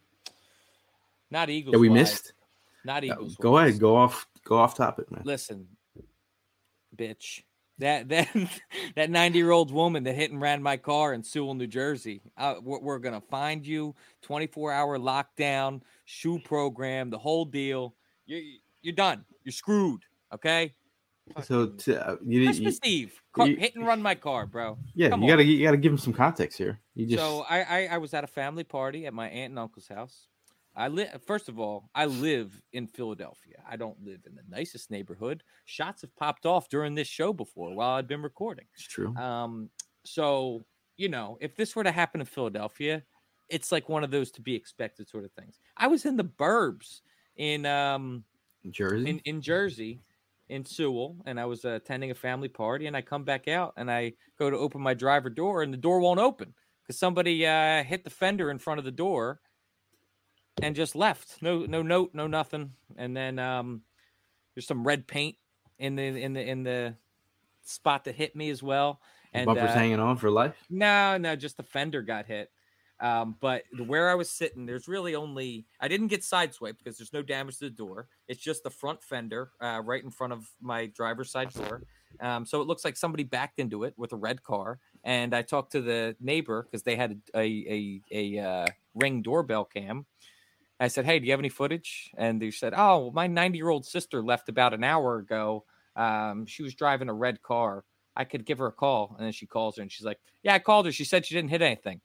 Not Eagles. That we wise. missed. Not Eagles. Uh, go wise. ahead. Go off. Go off topic, man. Listen, bitch. That that that ninety year old woman that hit and ran my car in Sewell, New Jersey. Uh, we're, we're gonna find you. twenty-four hour lockdown, shoe program, the whole deal. You you're done. You're screwed. Okay. So t- uh, you, Christmas you, Eve, car, you- hit and run my car, bro. yeah, Come you on. gotta you gotta give him some context here. You just So I, I I was at a family party at my aunt and uncle's house. I live. First of all, I live in Philadelphia. I don't live in the nicest neighborhood. Shots have popped off during this show before while I've been recording. it's true. Um, so you know, if this were to happen in Philadelphia, it's like one of those to be expected sort of things. I was in the burbs in um Jersey. in, in Jersey, in Sewell, and I was uh, attending a family party, and I come back out and I go to open my driver door, and the door won't open because somebody uh, hit the fender in front of the door and just left. No, no note, no nothing. And then um, there's some red paint in the in the in the spot that hit me as well. And Bumpers uh, hanging on for life. no, no, just the fender got hit. Um, but where I was sitting, there's really only I didn't get sideswiped because there's no damage to the door. It's just the front fender uh, right in front of my driver's side door. Um, so it looks like somebody backed into it with a red car. And I talked to the neighbor because they had a a a, a uh, Ring doorbell cam. I said, "Hey, do you have any footage?" And they said, "Oh, my ninety year old sister left about an hour ago. Um, she was driving a red car. I could give her a call." And then she calls her and she's like, "Yeah, I called her. She said she didn't hit anything."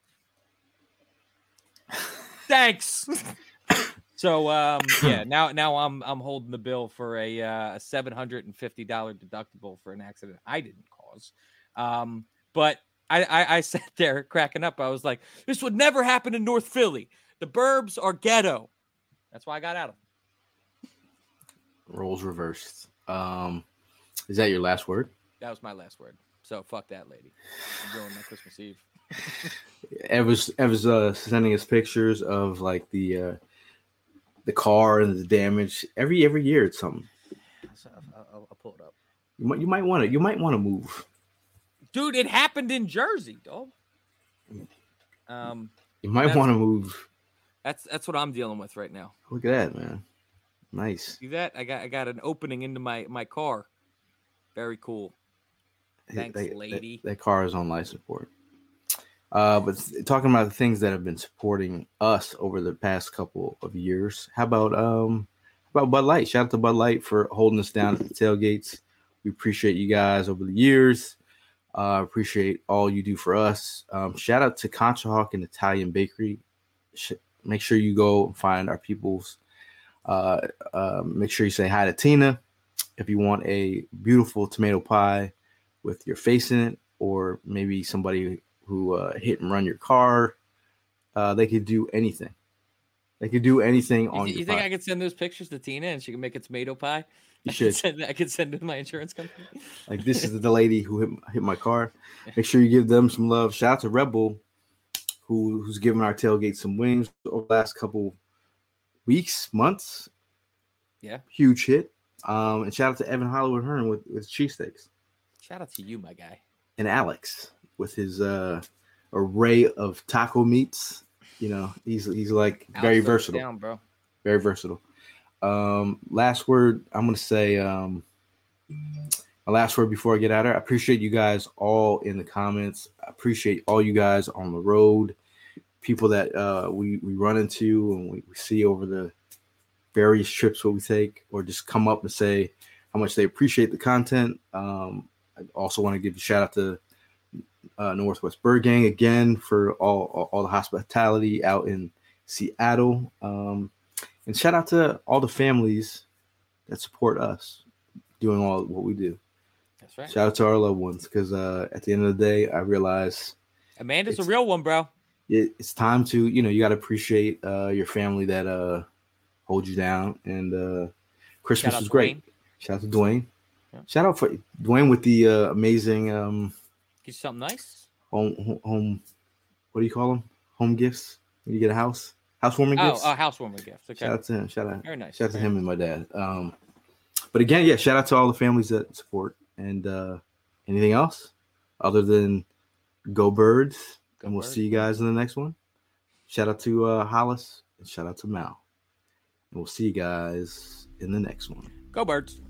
Thanks. So um, yeah, now now I'm I'm holding the bill for a uh, a seven hundred and fifty dollar deductible for an accident I didn't cause. Um, but I, I I sat there cracking up. I was like, this would never happen in North Philly. The burbs are ghetto. That's why I got out of them. Roles reversed. Um, is that your last word? That was my last word. So fuck that lady. I'm doing my Christmas Eve. Ev was Ev was uh, sending us pictures of like the uh, the car and the damage. Every every year it's something. So I'll, I'll, I'll pull it up. You might you might want to you might want to move. Dude, it happened in Jersey, dog. Um, You might That's- want to move. that's that's what I'm dealing with right now. Look at that, man. Nice. See that? I got I got an opening into my my car. Very cool. Thanks, that, lady. That, that car is on life support. Uh, but talking about the things that have been supporting us over the past couple of years, how about um, how about Bud Light? Shout out to Bud Light for holding us down at the tailgates. We appreciate you guys over the years. Uh, appreciate all you do for us. Um, shout out to Conchahawk and Italian Bakery. Sh- make sure you go and find our peoples. Uh, uh, make sure you say hi to Tina if you want a beautiful tomato pie with your face in it, or maybe somebody who uh, hit and run your car. Uh, they could do anything. They could do anything You, on th- your you think pie. I could send those pictures to Tina and she can make a tomato pie? You I should. Could send, I could send it to my insurance company. Like, this is the lady who hit, hit my car. Make sure you give them some love. Shout out to Red Bull, who who's giving our tailgate some wings over the last couple weeks, months. Yeah. Huge hit. Um, and shout out to Evan Hollywood Hearn with, with cheesesteaks. Shout out to you, my guy. And Alex with his uh, array of taco meats. You know, he's he's like very Alex, throw it versatile. down, bro. Very versatile. Um, last word, I'm gonna say um, my last word before I get out of here. I appreciate you guys all in the comments. I appreciate all you guys on the road. people that uh, we we run into and we, we see over the various trips what we take, or just come up and say how much they appreciate the content. Um, I also want to give a shout out to uh, Northwest Bird Gang again for all, all all the hospitality out in Seattle, um, and shout out to all the families that support us doing all what we do. That's right. Shout out to our loved ones, because uh, at the end of the day, I realize Amanda's a real one, bro. It, it's time to, you know, you got to appreciate uh, your family that uh, hold you down. And uh, Christmas was great. Dwayne. Shout out to Dwayne. Yeah. Shout out for Dwayne with the uh, amazing. Um, Get something nice. Home, home. What do you call them? Home gifts. When you get a house, housewarming oh, gifts. Oh, housewarming gifts. Okay. Shout out to him. Shout out. Very nice. Shout out Very to him nice. and my dad. Um, but again, yeah, shout out to all the families that support. And uh, anything else other than go Birds? Go and we'll Birds. See you guys in the next one. Shout out to uh, Hollis and shout out to Mal. And we'll see you guys in the next one. Go Birds.